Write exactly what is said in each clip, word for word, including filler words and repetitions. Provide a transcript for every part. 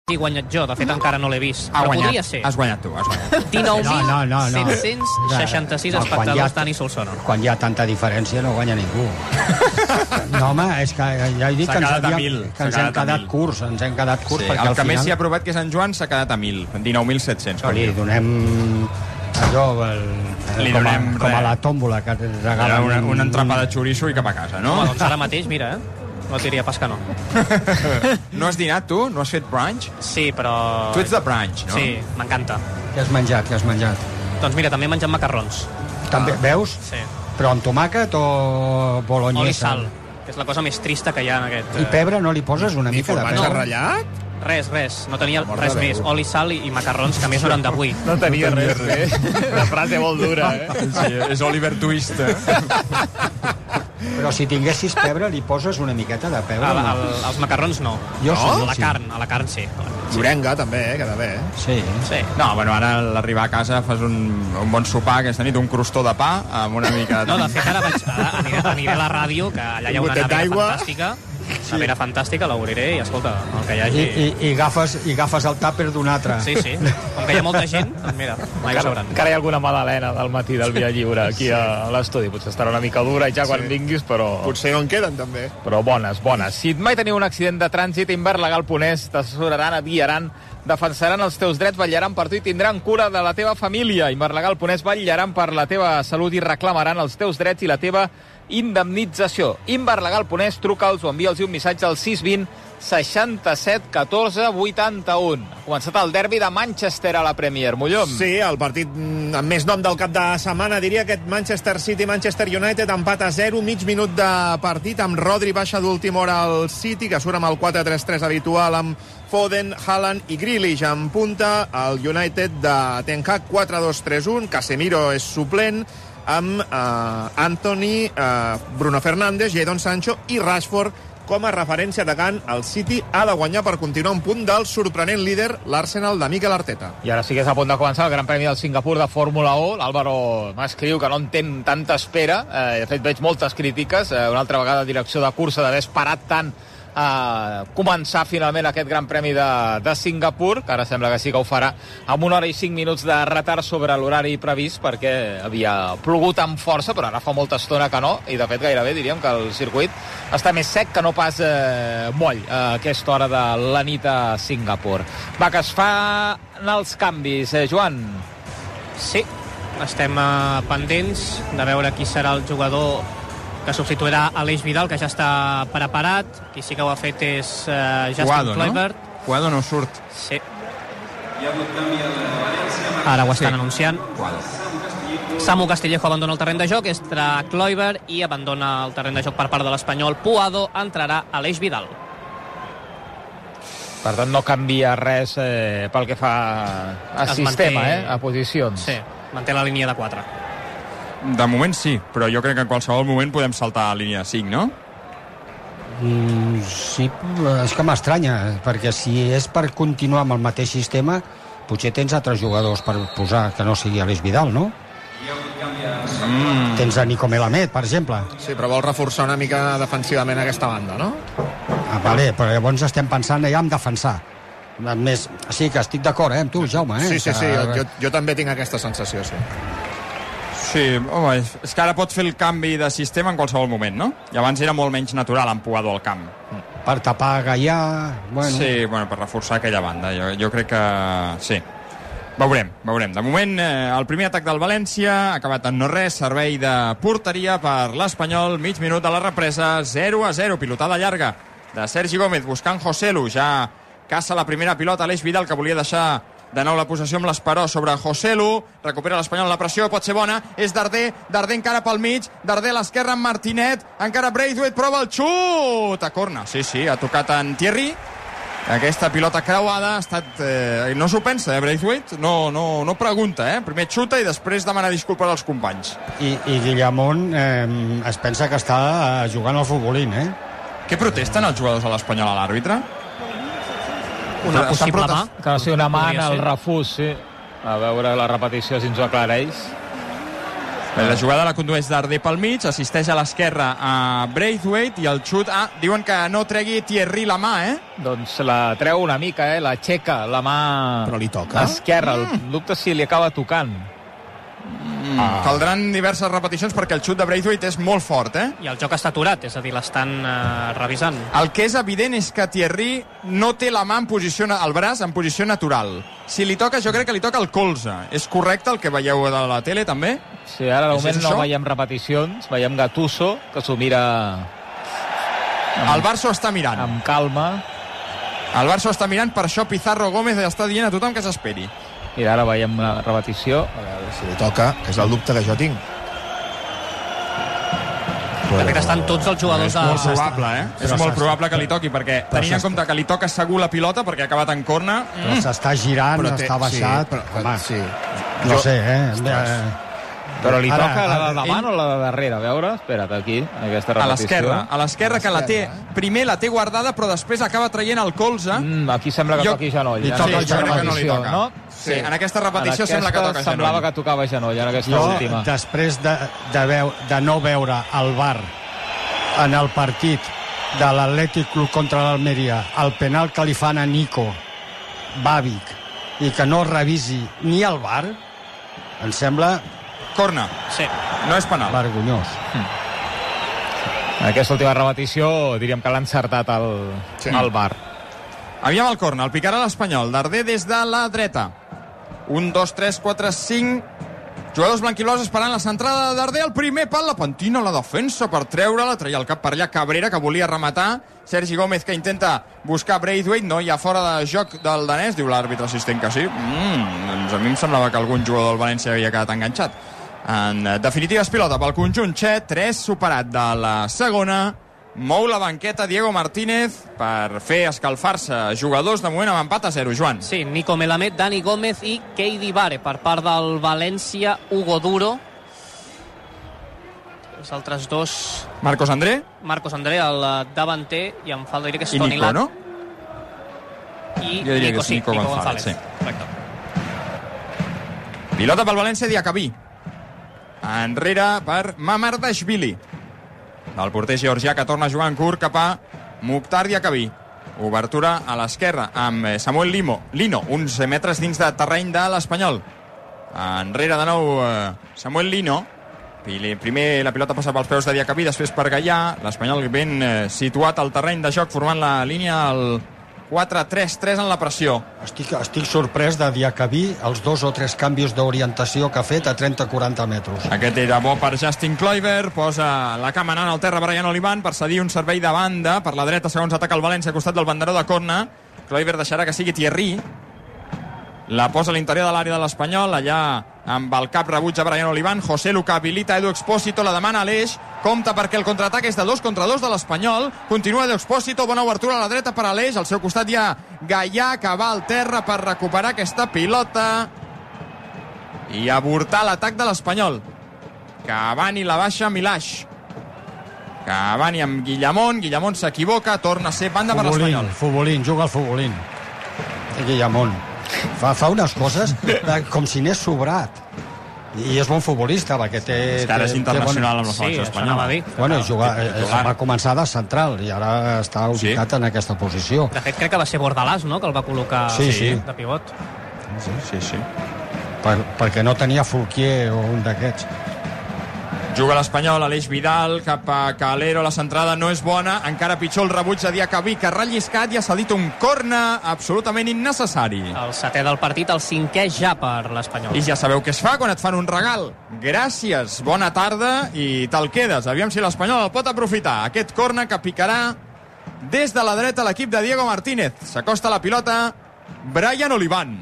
he guanyat jo, de fet encara no l'he vist, ha però guanyat, podria ser. Has guanyat tu, has guanyat. dinou mil No, no, no, no. set-cents seixanta-sis No, quan espectadors, hi ha- Dani Solsona. Quan hi ha tanta diferència no guanya ningú. No, home, és que ja he dit S'ha que ens, quedat a havíem, mil, que s'ha ens hem quedat a quedat mil. curts, ens hem quedat curts, Sí, perquè el al que final... més s'hi ha provat, que és en Joan, s'ha quedat a mil, dinou mil set-cents. No, li donem allò, el, Li com, a, donem com a res. la tòmbola que et regalen... Una, una entrapada de xoriço i cap a casa, no? Home, doncs ara mateix, mira, eh? No et diria pas que no. No has dinat, tu? No has fet brunch? Sí, però... Tu ets de brunch, no? Sí, m'encanta. Què has menjat, què has menjat? Doncs mira, també he menjat macarrons. També, veus? Sí. Però amb tomàquet o bolognesa? Oli i sal, que és la cosa més trista que hi ha en aquest... I pebre no li poses una Ni mica de formatge pebre? ratllat? Res, res, no tenia Mort res de més. Déu. Oli, sal i, i macarrons, que a més no eren d'avui. No tenia res, eh? La frase molt dura, eh? Sí, és Oliver Twist. Eh? Però si tinguessis pebre, li poses una miqueta de pebre? Al, o no? al, als macarrons no. Jo no? sí, A la sí. carn, a la carn sí. Llorenga, també, eh? Queda bé, eh? Sí. Sí. No, bueno, ara a l'arribar a casa fas un, un bon sopar aquesta nit, un crostó de pa amb una mica de... No, de fet, ara vaig, ara aniré, aniré a la ràdio, que allà hi ha Un una gotet nevera d'aigua. fantàstica. Sí. Nevera fantàstica, l'obriré i, escolta, el que hi I, hagi... i, i, agafes, I agafes el tàper d'un altre. Sí, sí. Com que hi ha molta gent, doncs mira, mai Encara, sobran. encara hi ha alguna magdalena del matí del Via Lliure aquí sí. a l'estudi. Potser estarà una mica dura i ja quan Sí. vinguis, però... Potser no en queden, també. Però bones, bones. Si mai teniu un accident de trànsit, Inverlegal Ponès t'assessoraran, et guiaran, defensaran els teus drets, vetllaran per tu i tindran cura de la teva família. Inverlegal Ponès vetllaran per la teva salut i reclamaran els teus drets i la teva indemnització. Inverlegal Ponès, truca'ls o envia'ls un missatge al sis vint seixanta-set catorze vuitanta-u. Ha començat el derbi de Manchester a la Premier. Mollom. Sí, el partit mm, amb més nom del cap de setmana, diria aquest Manchester City-Manchester United, empat a zero, mig minut de partit, amb Rodri baixa d'última hora al City, que surt amb el quatre tres tres habitual, amb Foden, Haaland i Grealish en punta. El United de Ten Hag, quatre dos tres un, Casemiro és suplent, amb eh, Anthony, eh, Bruno Fernández, Jadon Sancho i Rashford com a referència atacant. El City ha de guanyar per continuar un punt del sorprenent líder, l'Arsenal de Mikel Arteta. I ara sí que és a punt de començar el Gran Premi del Singapur de Fórmula u. L'Àlvaro m'escriu que no entén tanta espera. Eh, de fet, veig moltes crítiques. Eh, una altra vegada, direcció de cursa, d'haver esperat tant a començar finalment aquest Gran Premi de, de Singapur, que ara sembla que sí que ho farà amb una hora i cinc minuts de retard sobre l'horari previst, perquè havia plogut amb força, però ara fa molta estona que no, i de fet gairebé diríem que el circuit està més sec que no pas eh, moll a aquesta hora de la nit a Singapur. Va, que es fan els canvis, eh, Joan? Sí, estem eh, pendents de veure qui serà el jugador que substituirà Aleix Vidal, que ja està preparat. Qui sí que ho ha fet és uh, Justin Cuado, Kluivert. no? Cuado no surt. Sí. Ara ho estan Sí. anunciant. Cuado. Samu Castillejo abandona el terreny de joc, entra Kluivert i abandona el terreny de joc per part de l'Espanyol. Puado, entrarà Aleix Vidal. Per tant, no canvia res eh, pel que fa a Es sistema, manté- eh, a posicions. Sí, manté la línia de quatre. De moment sí, però jo crec que en qualsevol moment podem saltar a línia de cinc, no? Mm, sí, és que m'estranya, perquè si és per continuar amb el mateix sistema, potser tens altres jugadors per posar que no sigui Aleix Vidal, no? Mm. Tens a Nico Melamed, per exemple. Sí, però vol reforçar una mica defensivament aquesta banda, no? Ah, vale, però llavors estem pensant ja en defensar. Més, sí, que estic d'acord, eh, amb tu, Jaume. Eh, Sí, sí, que... sí, jo, jo, jo també tinc aquesta sensació, sí. Sí, home, és- és que ara pot fer el canvi de sistema en qualsevol moment, no? I abans era molt menys natural amb Puado al camp. Per tapar Gaià... Bueno. Sí, bueno, per reforçar aquella banda. Jo, jo crec que sí. Veurem, veurem. De moment, eh, el primer atac del València ha acabat en no res, servei de porteria per l'Espanyol, mig minut de la represa, zero a zero, pilotada llarga de Sergi Gómez buscant Joselu, ja caça la primera pilota Aleix Vidal, que volia deixar de nou la possessió amb l'Esperó sobre Joselu, recupera l'Espanyol la pressió, pot ser bona, és Darder, Darder encara pel mig, Darder a l'esquerra amb Martinet, encara Braithwaite, prova el xut a corna, sí, sí, ha tocat en Thierry, aquesta pilota creuada ha estat... Eh, no s'ho pensa, eh, Braithwaite? No, no, no pregunta, eh? Primer xuta i després demana disculpes als companys. I, i Guillamón eh, es pensa que està eh, jugant al futbolín, eh? Què protesten els jugadors de l'Espanyol a l'àrbitre? Una Estan possible protest- mà. Que va ser una mà en Podria el ser. refús, sí. A veure la repetició si ens ho aclareix. La jugada la condueix Darder pel mig, assisteix a l'esquerra a Braithwaite i el xut... Ah, diuen que no tregui Thierry la mà, eh? Doncs la treu una mica, eh? L'aixeca, la mà... Però li toca? Esquerra, mm. el dubte si li acaba tocant. Mm. Ah. Caldran diverses repeticions perquè el xut de Braithwaite és molt fort, eh? I el joc està aturat, és a dir, l'estan uh, revisant. El que és evident és que Thierry no té la mà en posició, el braç en posició natural. Si li toca, jo crec que li toca el colze. És correcte el que veieu de la tele, també? Sí, ara de moment no veiem repeticions, veiem Gattuso, que s'ho mira... Amb, el Barça està mirant. Amb calma. El Barça està mirant, per això Pizarro Gómez està dient a tothom que s'esperi. Mira, ara veiem la repetició. A veure si li toca, que és el dubte que jo tinc. De fet, estan tots els jugadors... És molt probable, eh? És molt probable que li toqui, perquè tenint en compte que li toca segur la pilota, perquè ha acabat en corna... Però mm. s'està girant, té, està baixat... Sí, però, home, sí. No jo, sé, eh? eh Però li ara, toca la de ara, davant ell... o la de darrere? A veure, espera't, aquí, aquesta repetició. A l'esquerra, a l'esquerra que la té... Primer la té guardada, però després acaba traient el colze. Mm, aquí sembla que jo... toqui genoll. Li toca sí, el genoll, que no li toca. No? Sí, en aquesta repetició en aquesta sembla que toca genoll. Semblava que tocava genoll, en aquesta jo, última. Després de, de, veu, de no veure el V A R en el partit de l'Atlètic Club contra l'Almeria, el penal que li fan a Nico Babic, i que no revisi ni el V A R, em sembla... Corna. Sí. No és penal. Vergonyós. En aquesta última repetició diríem que l'ha encertat el, sí. el V A R. Aviam el corna, el picarà l'Espanyol. Darder des de la dreta. Un, dos, tres, quatre, cinc... Jugadors blanquiblors esperant la centrada de Darder. El primer pal, la pentina, la defensa per treure-la. Treia el cap per allà Cabrera, que volia rematar. Sergi Gómez, que intenta buscar Braithwaite. No hi ha fora de joc del danès. Diu l'àrbitre assistent que sí. Mm, doncs a mi em semblava que algun jugador del València havia quedat enganxat. En definitiva, és pilota pel conjunt txec. tres superat de la segona. Mou la banqueta Diego Martínez per fer escalfar-se jugadors de moment amb empat a zero, Joan. Sí, Nico Melamed, Dani Gómez i Keidi Bare per part del València, Hugo Duro. Els altres dos... Marcos André. Marcos André, el davanter, i em falta dir que és I Toni Nico, Lat. no? I jo diria Nico, que és sí, Nico, Nico González. González. Sí. Correcte. Pilota pel València, Diacabí. Enrere per Mamardashvili. El porter georgià que torna a jugar en curt cap a Mukhtar Diacabí. Obertura a l'esquerra amb Samuel Limo. Lino, uns metres dins de terreny de l'Espanyol. Enrere de nou Samuel Lino. Primer la pilota passa pels peus de Diacabí, després per Gaià. L'Espanyol ben situat al terreny de joc, formant la línia al quatre tres tres en la pressió. Estic, estic sorprès de Diacabí els dos o tres canvis d'orientació que ha fet a trenta a quaranta metres. Aquest era bo per Justin Kluivert. Posa la cama anant al terra Brian Olivan per cedir un servei de banda per la dreta segons ataca el València a costat del banderó de corna. Kluivert deixarà que sigui Thierry. La posa a l'interior de l'àrea de l'Espanyol, allà amb el cap rebuig a Brian Olivan. José Luca habilita Edu Expósito, la demana a l'Eix. Compte perquè el contraatac és de dos contra dos de l'Espanyol. Continua Edu Expósito, bona obertura a la dreta per a l'Eix. Al seu costat hi ha Gaià, que va al terra per recuperar aquesta pilota i avortar l'atac de l'Espanyol. Cavani la baixa Milash. Cavani amb Guillamón. Guillamón s'equivoca, torna a ser banda per l'Espanyol. Futbolín, juga al futbolín. Guillamón. Fa, fa unes coses com si n'és sobrat. I és bon futbolista, perquè té... És que ara és internacional bon... amb la selecció sí, espanyola. Bueno, juga, eh, va començar de central i ara està ubicat sí. en aquesta posició. De fet, crec que va ser Bordalàs, no?, que el va col·locar sí, sí. de pivot. Sí, sí, sí. Per, perquè no tenia Fulquier o un d'aquests. Juga l'Espanyol, Aleix Vidal cap a Calero, la centrada no és bona, encara pitjor el rebuig de Diacabí, que ha relliscat i ha cedit un corna absolutament innecessari. El setè del partit, el cinquè ja per l'Espanyol. I ja sabeu què es fa quan et fan un regal. Gràcies, bona tarda i te'l quedes. Aviam si l'Espanyol el pot aprofitar. Aquest corna que picarà des de la dreta l'equip de Diego Martínez. S'acosta la pilota Brian Olivan.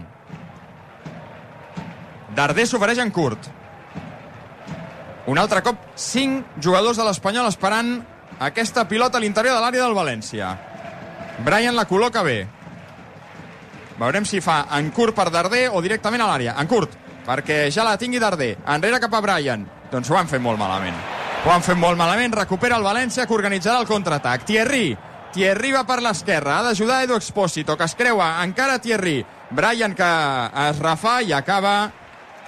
Darder s'ofereix en curt. Un altre cop, cinc jugadors de l'Espanyol esperant aquesta pilota a l'interior de l'àrea del València. Brian la col·loca bé. Veurem si fa en curt per Darder o directament a l'àrea. En curt, perquè ja la tingui Darder. Enrere cap a Brian. Doncs ho han fet molt malament. Ho han fet molt malament. Recupera el València, que organitzarà el contraatac. Thierry. Thierry va per l'esquerra. Ha d'ajudar Edu Expósito, que es creua encara Thierry. Brian, que es refà i acaba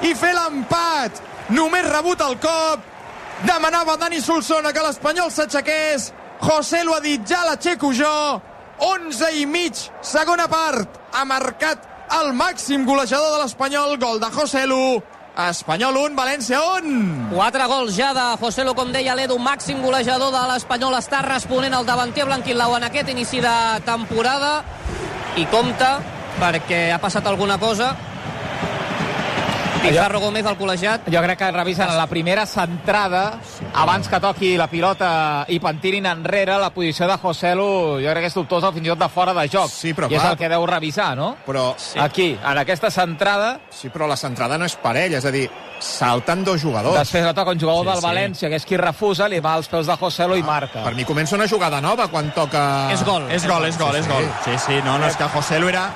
i fer l'empat. Només rebut el cop. Demanava Dani Solsona que l'Espanyol s'aixequés. José lo ha dit, ja l'aixeco jo. onze i mig, segona part. Ha marcat el màxim golejador de l'Espanyol. Gol de José Lu. Espanyol un, València un. Quatre gols ja de José Lu, com deia l'Edu, màxim golejador de l'Espanyol. Està responent el davanter blanquinblau en aquest inici de temporada. I compta, perquè ha passat alguna cosa. Pizarro Gómez, el col·legiat. Jo crec que revisen la primera centrada, abans que toqui la pilota i pentirin enrere, la posició de José Lu, jo crec que és dubtosa fins i tot de fora de joc. Sí, però I és clar, el que deu revisar, no? Però, Sí. Aquí, en aquesta centrada, sí, però la centrada no és per ell, és a dir, salten dos jugadors. després la toca un jugador Sí, del sí. València, que és qui refusa, li va als peus de José Lu i marca. Per mi comença una jugada nova quan toca... És gol. És gol, és gol, és gol. Sí, sí, no, no, és que José Lu era...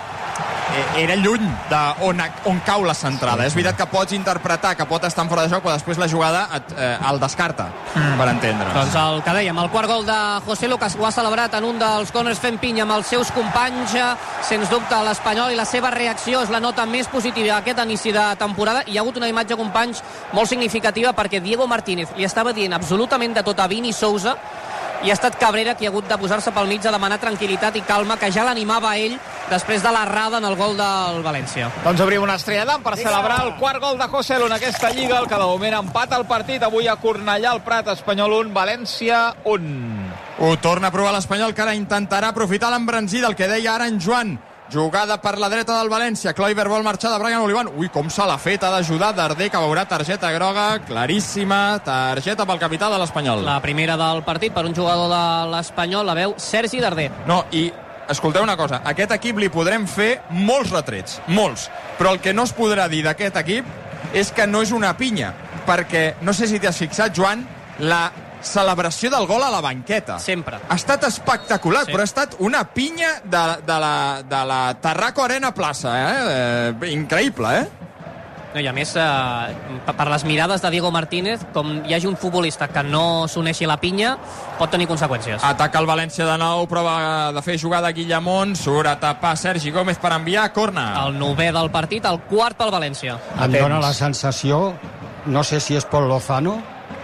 era lluny d'on on cau la centrada. És veritat que pots interpretar que pot estar en fora de joc, però després la jugada et, eh, el descarta, mm. per entendre. Doncs el que dèiem, el quart gol de José Lu, que ho ha celebrat en un dels corners fent pinya amb els seus companys, sens dubte l'Espanyol, i la seva reacció és la nota més positiva aquest inici de temporada. Hi ha hagut una imatge, companys, molt significativa, perquè Diego Martínez li estava dient absolutament de tot a Vini Sousa, i ha estat Cabrera qui ha hagut de posar-se pel mig a demanar tranquil·litat i calma, que ja l'animava a ell després de l'errada en el gol del València. Doncs obrim una estrella d'am per celebrar el quart gol de José Lu en aquesta Lliga, el que de moment empata el partit avui a Cornellà, al Prat. Espanyol un, València un. Ho torna a provar l'Espanyol, que ara intentarà aprofitar l'embranzí del que deia ara en Joan. Jugada per la dreta del València. Kluivert vol marxar de Brian Olivan. Ui, com se l'ha fet, ha d'ajudar Darder, que veurà targeta groga, claríssima, targeta pel capità de l'Espanyol. La primera del partit per un jugador de l'Espanyol, la veu Sergi Darder. No, i escolteu una cosa, a aquest equip li podrem fer molts retrets, molts, però el que no es podrà dir d'aquest equip és que no és una pinya, perquè, no sé si t'has fixat, Joan, la celebració del gol a la banqueta. Sempre. Ha estat espectacular, Sí. però ha estat una pinya de, de, la, de la Tarraco Arena Plaça, eh? eh increïble, eh? No, i a més, eh, per les mirades de Diego Martínez, com hi hagi un futbolista que no s'uneixi la pinya, pot tenir conseqüències. Ataca el València de nou, prova de fer jugada Guillamón, surt a tapar Sergi Gómez per enviar corna. El novè del partit, el quart pel València. Em dóna la sensació, no sé si és Pol Lozano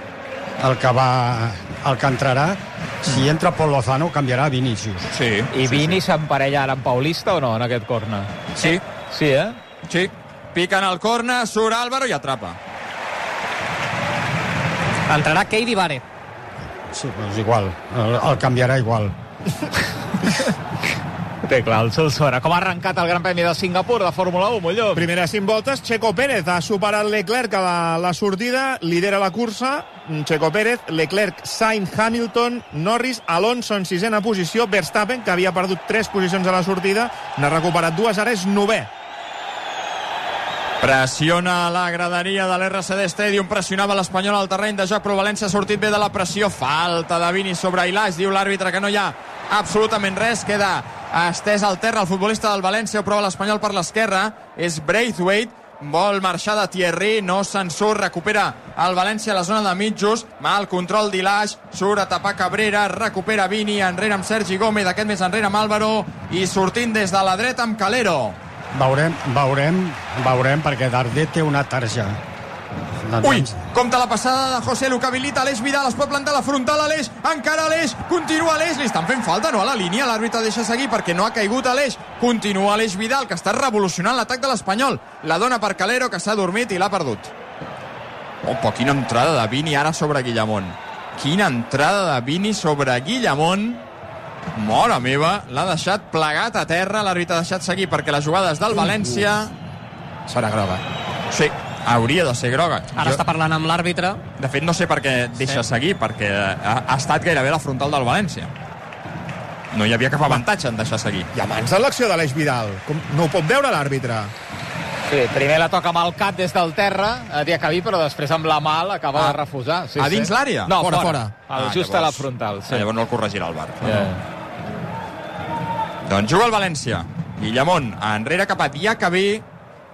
el que va, el que entrarà. Si entra Pol Lozano, canviarà Vinícius. Sí. I Vini s'emparella ara amb Paulista o no, en aquest corner? Sí, Sí, eh? sí. Piquen el corna, surt Álvaro i atrapa. Entrarà Keidi Vare. Sí, doncs igual, el, el canviarà igual. Té clar, el Solsona. Com ha arrencat el Gran Premi de Singapur de Fórmula un, Molló? Primera cinc voltes, Checo Pérez ha superat Leclerc a la, la sortida, lidera la cursa, Checo Pérez, Leclerc, Sainz, Hamilton, Norris, Alonso en sisena posició, Verstappen, que havia perdut tres posicions a la sortida, n'ha recuperat dues, ara és novè. Pressiona la graderia de l'R C D Stadium, pressionava l'Espanyol al terreny de joc, però València ha sortit bé de la pressió. Falta de Vini sobre Ilaix, diu l'àrbitre que no hi ha absolutament res, queda estès al terra el futbolista del València, ho prova l'Espanyol per l'esquerra, és Braithwaite, vol marxar de Thierry, no se'n surt, recupera el València a la zona de mitjos, mal control d'Ilaix, surt a tapar Cabrera, recupera Vini, enrere amb Sergi Gómez, aquest més enrere amb Álvaro, i sortint des de la dreta amb Calero. Veurem, veurem, veurem, perquè Darder té una tarja. Ui, compta la passada de José Lu, que habilita Aleix Vidal, es pot plantar la frontal a Aleix, encara Aleix, continua Aleix, li estan fent falta, no, a la línia, l'àrbitre deixa seguir perquè no ha caigut Aleix, continua Aleix Vidal, que està revolucionant l'atac de l'Espanyol, la dona per Calero, que s'ha dormit i l'ha perdut. Opa, quina entrada de Vini ara sobre Guillamón, quina entrada de Vini sobre Guillamón, mora meva, l'ha deixat plegat a terra, l'àrbitre ha deixat seguir perquè les jugades del València... Serà groga. Sí, hauria de ser groga. Ara Jo... està parlant amb l'àrbitre. De fet, no sé per què deixa sí. seguir, perquè ha, ha estat gairebé la frontal del València. No hi havia cap avantatge en deixar seguir. I a mans de l'acció d'Aleix Vidal. Com no ho pot veure l'àrbitre. Sí, primer la toca amb el cap des del terra, a Diacabí, però després amb la mà l'acaba Ah. de refusar. Sí, A dins sí. l'àrea? No, Fora, fora. fora. fora. Ah, Just llavors- a la frontal. Sí. Ah, llavors no el corregirà el V A R. Yeah. Doncs juga el València. Guillamón, enrere cap a Diacabí.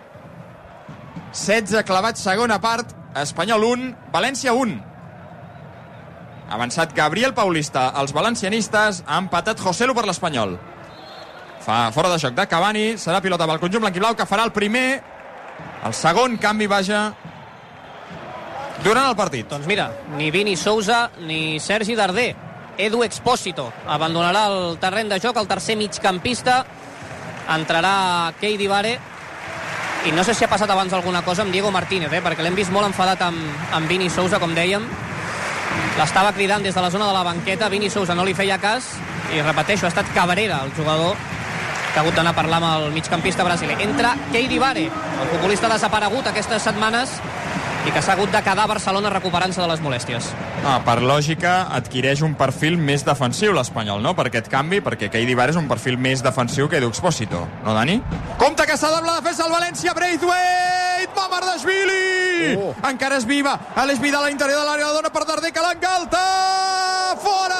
setze clavats, segona part. Espanyol un, València un. Ha avançat Gabriel Paulista. Els valencianistes ha empatat José Lu per l'Espanyol. Fa fora de joc de Cavani. Serà pilota pel conjunt blanquiblau, que farà el primer. El segon canvi, vaja, durant el partit. Doncs mira, ni Vini Sousa ni Sergi Darder. Edu Expósito abandonarà el terreny de joc, el tercer migcampista. Entrarà Keidi Bare. I no sé si ha passat abans alguna cosa amb Diego Martínez, eh? perquè l'hem vist molt enfadat amb, amb Vini Sousa, com dèiem. L'estava cridant des de la zona de la banqueta, Vini Sousa no li feia cas, i repeteixo, ha estat Cabrera el jugador que ha hagut d'anar a parlar amb el migcampista brasiler. Entra Keidi Bare, el futbolista desaparegut aquestes setmanes i que s'ha hagut de quedar a Barcelona recuperant-se de les molèsties. Ah, per lògica, adquireix un perfil més defensiu l'Espanyol, no?, per aquest canvi, perquè Keidi Bare és un perfil més defensiu que Edu Expósito, no, Dani? Compte que s'ha de la defensa del València, Braithwaite, Mamardashvili! Oh. Encara és viva, Aleix Vidal a l'interior de l'àrea, la dona per Darder, que l'engalta! Fora!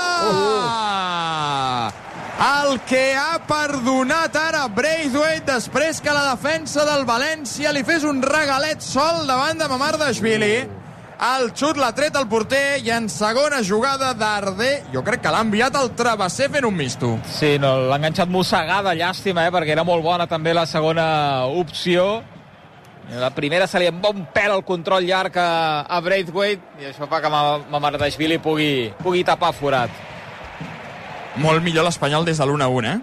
Oh. El que ha perdonat ara Braithwaite després que la defensa del València li fes un regalet sol davant de Mamardashvili. El xut l'ha tret el porter i en segona jugada Darder, jo crec que l'ha enviat al travesser fent un misto. Sí, no, l'ha enganxat mossegada, llàstima, eh, perquè era molt bona també la segona opció. La primera se li en bon pèl el control llarg a, a Braithwaite i això fa que Mamardashvili pugui, pugui tapar forat. Molt millor l'Espanyol des de l'u a un, eh?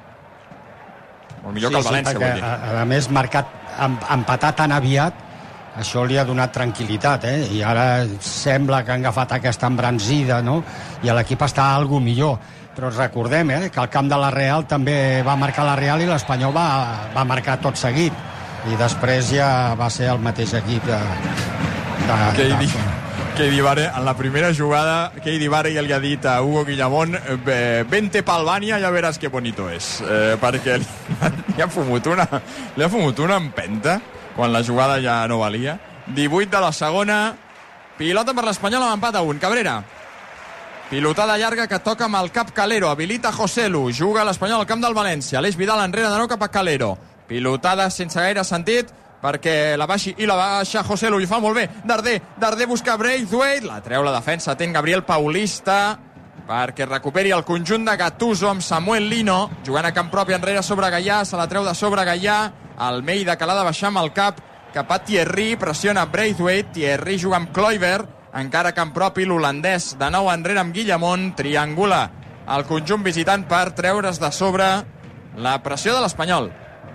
Molt millor sí, que el València, sí, vull dir. A, a més, marcat, empatar tan aviat, això li ha donat tranquil·litat, eh? I ara sembla que han agafat aquesta embranzida, no? I l'equip està algo millor. Però recordem, eh, que al camp de la Real també va marcar la Real i l'Espanyol va, va marcar tot seguit. I després ja va ser el mateix equip de... de, Keidi, de... Keidi Bare, en la primera jugada, Keidi Bare ja li ha dit a Hugo Guillamón, vente pa Albània, ja veràs que bonito és. Eh, perquè li, li, ha fumut una, li ha fumut una empenta quan la jugada ja no valia. divuit de la segona, pilota per l'Espanyol amb empat a un. Cabrera. Pilotada llarga que toca amb el cap Calero, habilita Joselu, juga l'Espanyol al camp del València. Aleix Vidal enrere de nou cap a Calero. Pilotada sense gaire sentit, perquè la baixi i la baixa Joselu, i fa molt bé Darder, Darder busca Braithwaite, la treu la defensa, ten Gabriel Paulista perquè recuperi el conjunt de Gattuso amb Samuel Lino, jugant a camp propi enrere sobre Gaià, se la treu de sobre Gaià, Almeida que l'ha de baixar amb el cap cap a Thierry, pressiona Braithwaite, Thierry juga amb Kluivert, encara a camp propi l'holandès, de nou enrere amb Guillamón, triangula el conjunt visitant per treure's de sobre la pressió de l'Espanyol.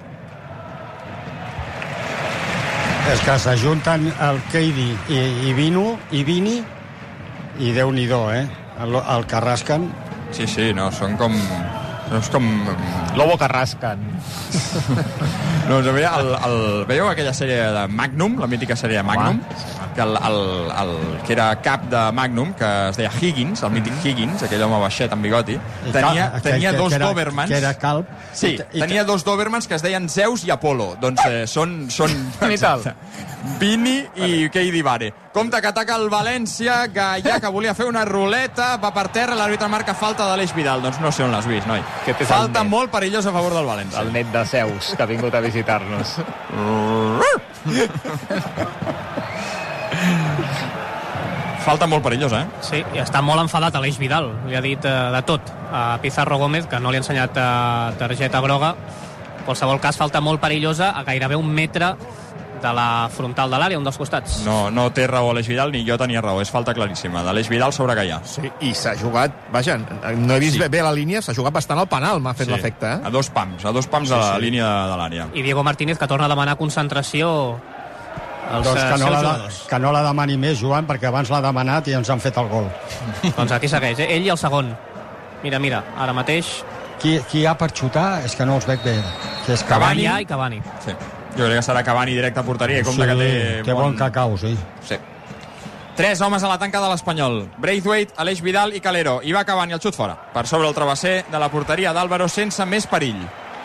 És que s'ajunten el Keidi i, i Vino i Vini i Déu-n'hi-do, eh? El, el que rasquen. Sí, sí, no, són com... No és com... Lobo que rasquen. No, jo veia el, el... Veieu aquella sèrie de Magnum, la mítica sèrie de Magnum? Que, el, el, el, que era cap de Magnum, que es deia Higgins, el mític Higgins, aquell home baixet amb bigoti, tenia, tenia dos Dobermans. Que era calb. Sí, tenia dos Dobermans que es deien Zeus i Apolo. Doncs eh, són... són Vini i Keidi Bare. Compte que ataca el València, Gaià que volia fer una ruleta, va per terra, l'àrbitre marca falta d'Aleix Vidal. Doncs no sé on l'has vist, noi. Falta molt perillós a favor del València. El net de Zeus, que ha vingut a visitar-nos. Falta molt perillosa, eh? Sí, i està molt enfadat Aleix Vidal. Li ha dit eh, de tot a Pizarro Gómez, que no li ha ensenyat eh, targeta groga. En qualsevol cas, falta molt perillosa a gairebé un metre de la frontal de l'àrea, un dels costats. No, no té raó Aleix Vidal, ni jo tenia raó. És falta claríssima d'Aleix Vidal sobre Gaià. Sí, i s'ha jugat... Vaja, no he vist sí. bé la línia, s'ha jugat bastant al penal, m'ha fet sí. l'efecte, eh? A dos pams, a dos pams sí, de la sí. línia de, de l'àrea. I Diego Martínez, que torna a demanar concentració als doncs que no, la, jugadors. que no la demani més, Joan, perquè abans l'ha demanat i ens han fet el gol. Doncs aquí segueix, eh? Ell i el segon. Mira, mira, ara mateix... Qui, qui hi ha per xutar és que no els veig bé. Que és Cavani. Cavani i Cavani. Sí. Jo crec que serà Cavani directe a porteria, com sí, que té... Té bon, bon cacau, sí. Sí. Tres homes a la tanca de l'Espanyol. Braithwaite, Aleix Vidal i Calero. I va Cavani el xut fora. Per sobre el travesser de la porteria d'Álvaro sense més perill.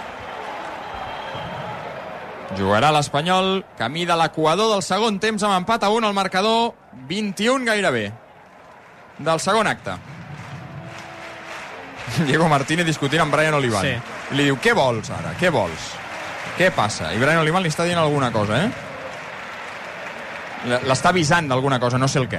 Jugarà l'Espanyol, camí de l'equador del segon temps amb empat a un al marcador, vint-i-un gairebé del segon acte. Diego Martínez discutint amb Brian Olivan. Sí. I li diu, què vols ara? Què vols? Què passa? I Brian Olivan li està dient alguna cosa, eh? L'està avisant d'alguna cosa, no sé el què.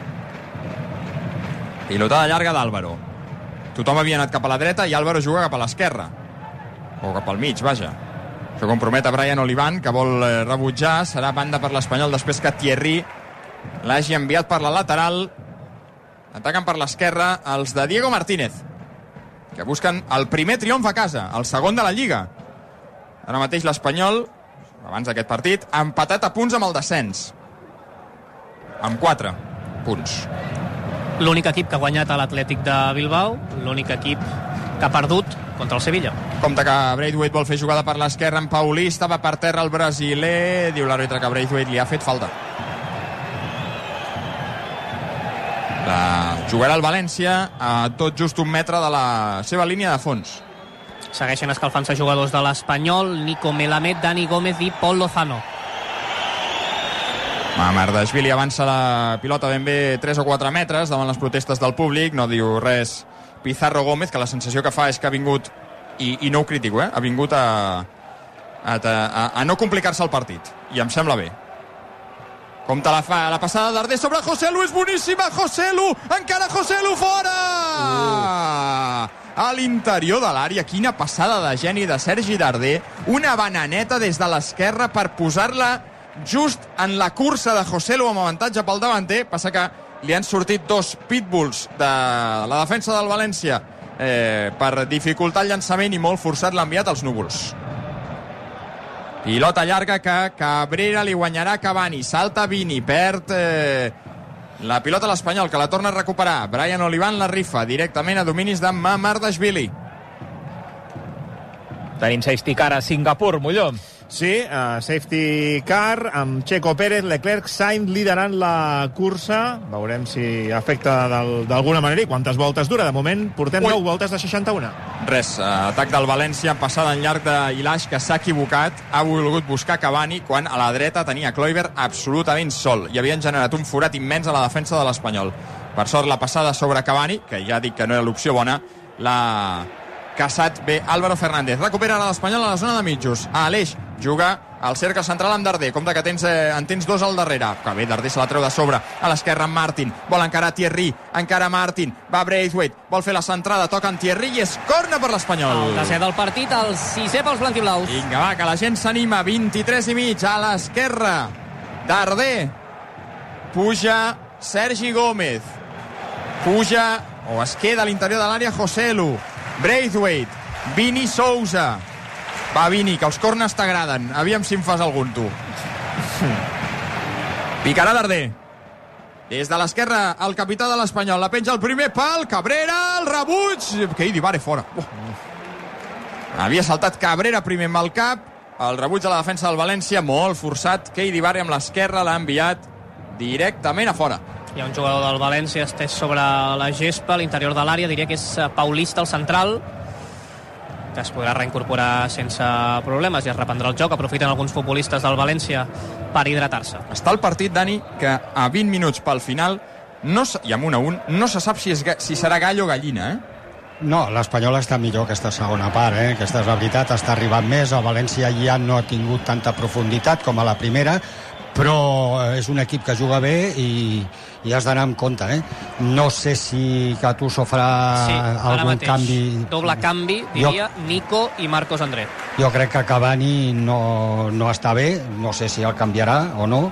Pilotada llarga d'Álvaro. Tothom havia anat cap a la dreta i Álvaro juga cap a l'esquerra. O cap al mig, vaja. Això compromet a Brian Olivan, que vol rebutjar. Serà banda per l'Espanyol després que Thierry l'hagi enviat per la lateral. Ataquen per l'esquerra els de Diego Martínez, que busquen el primer triomf a casa, el segon de la Lliga. Ara mateix l'Espanyol, abans d'aquest partit, ha empatat a punts amb el descens. Amb quatre punts. L'únic equip que ha guanyat a l'Atlètic de Bilbao, l'únic equip que ha perdut contra el Sevilla. Compte que Braithwaite vol fer jugada per l'esquerra en Paulista, va per terra el brasiler, diu l'àrbitre que Braithwaite li ha fet falta. La jugarà el València a tot just un metre de la seva línia de fons. Segueixen escalfant-se jugadors de l'Espanyol, Nico Melamed, Dani Gómez i Pol Lozano. Mamardashvili avança la pilota ben bé tres o quatre metres davant les protestes del públic, no diu res Pizarro Gómez, que la sensació que fa és que ha vingut, i, i no ho critico, eh? ha vingut a, a, a, a no complicar-se el partit, i em sembla bé. Compte la, fa, la passada d'Ardé sobre Joselu, és boníssima, Joselu, encara Joselu fora! Uh. A l'interior de l'àrea, quina passada de geni de Sergi Darder, una bananeta des de l'esquerra per posar-la just en la cursa de Joselu amb avantatge pel davanter. Passa que li han sortit dos pitbulls de la defensa del València eh, per dificultar el llançament i molt forçat l'ha enviat als núvols. Pilota llarga que Cabrera li guanyarà a Cavani, salta Vini, perd eh, la pilota a l'Espanyol, que la torna a recuperar. Brian Olivan la rifa directament a dominis de Mamardashvili. Tenim safety car a Singapur, Molló. Sí, uh, safety car amb Checo Pérez, Leclerc, Sainz liderant la cursa. Veurem si afecta d'alguna manera i quantes voltes dura. De moment portem Ui. nou voltes de seixanta-un. Res, uh, atac del València, passada en llarg de Ilaix, que s'ha equivocat, ha volgut buscar Cavani quan a la dreta tenia Kluivert absolutament sol i havien generat un forat immens a la defensa de l'Espanyol. Per sort la passada sobre Cavani, que ja dic que no era l'opció bona, la caçat bé Álvaro Fernández. Recupera l'Espanyol a la zona de mitjos. A Aleix juga al cercle central amb Darder. Compte que tens, eh, en tens dos al darrere. Que bé, Darder se la treu de sobre. A l'esquerra amb Martin. Vol encarar Thierry. Encara Martin. Va Braithwaite. Vol fer la centrada. Toca en Thierry i és corna per l'Espanyol. El desè del partit, el sisè pels blanquiblaus. Vinga, va, que la gent s'anima. vint-i-tres i mig a l'esquerra. Darder. Puja Sergi Gómez. Puja o es queda a l'interior de l'àrea Joselu. Braithwaite, Vini Sousa. Va, Vini, que els corners t'agraden. Aviam si en fas algun, tu. Picarà Darder. Des de l'esquerra, el capità de l'Espanyol. La penja el primer pal. Cabrera, el rebuig. Keidi Vare fora. Oh. Havia saltat Cabrera primer amb el cap. El rebuig de la defensa del València, molt forçat. Keidi Vare amb l'esquerra l'ha enviat directament a fora. Hi ha un jugador del València estès sobre la gespa a l'interior de l'àrea, diria que és Paulista, el central, que es podrà reincorporar sense problemes i es reprendrà el joc. Aprofiten alguns futbolistes del València per hidratar-se. Està el partit, Dani, que a vint minuts pel final no, i amb un a un, no se sap si, és, si serà gall o gallina, eh? No, l'Espanyol està millor aquesta segona part, eh? Aquesta és la veritat, està arribant més. El València ja no ha tingut tanta profunditat com a la primera, però és un equip que juga bé i, i has d'anar amb compte, eh? No sé si Gattuso farà sí, algun mateix, canvi. Doble canvi, diria, jo, Nico i Marcos André. Jo crec que Cavani no, no està bé, no sé si el canviarà o no,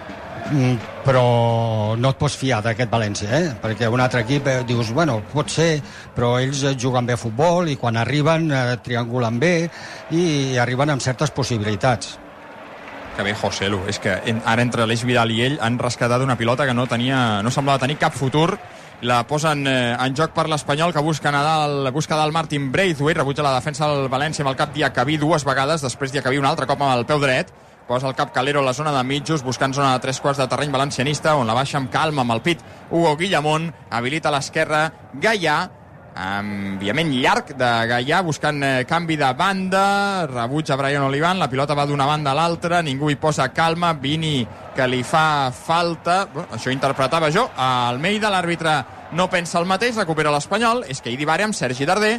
però no et pots fiar d'aquest València, eh? Perquè un altre equip eh, dius, bueno, pot ser, però ells juguen bé a futbol i quan arriben eh, triangulen bé i arriben amb certes possibilitats. Que bé, Joselu, és que ara entre l'Eix Vidal i ell han rescatat una pilota que no tenia, no semblava tenir cap futur. La posen eh, en joc per l'Espanyol, que busca Nadal, busca Dal Martin Braithwaite, rebutja la defensa del València amb el cap Diacabí dues vegades, després Diacabí un altre cop amb el peu dret, posa el cap Calero a la zona de mitjos, buscant zona de tres quarts de terreny valencianista, on la baixa amb calma, amb el pit Hugo Guillamón, habilita a l'esquerra Gaià, enviament llarg de Gaià, buscant eh, canvi de banda, rebutja Brian Olivan, la pilota va d'una banda a l'altra, ningú hi posa calma, Vini que li fa falta, bueno, això interpretava jo, Almeida, l'àrbitre no pensa el mateix, recupera l'Espanyol, és que hi divari amb Sergi Darder,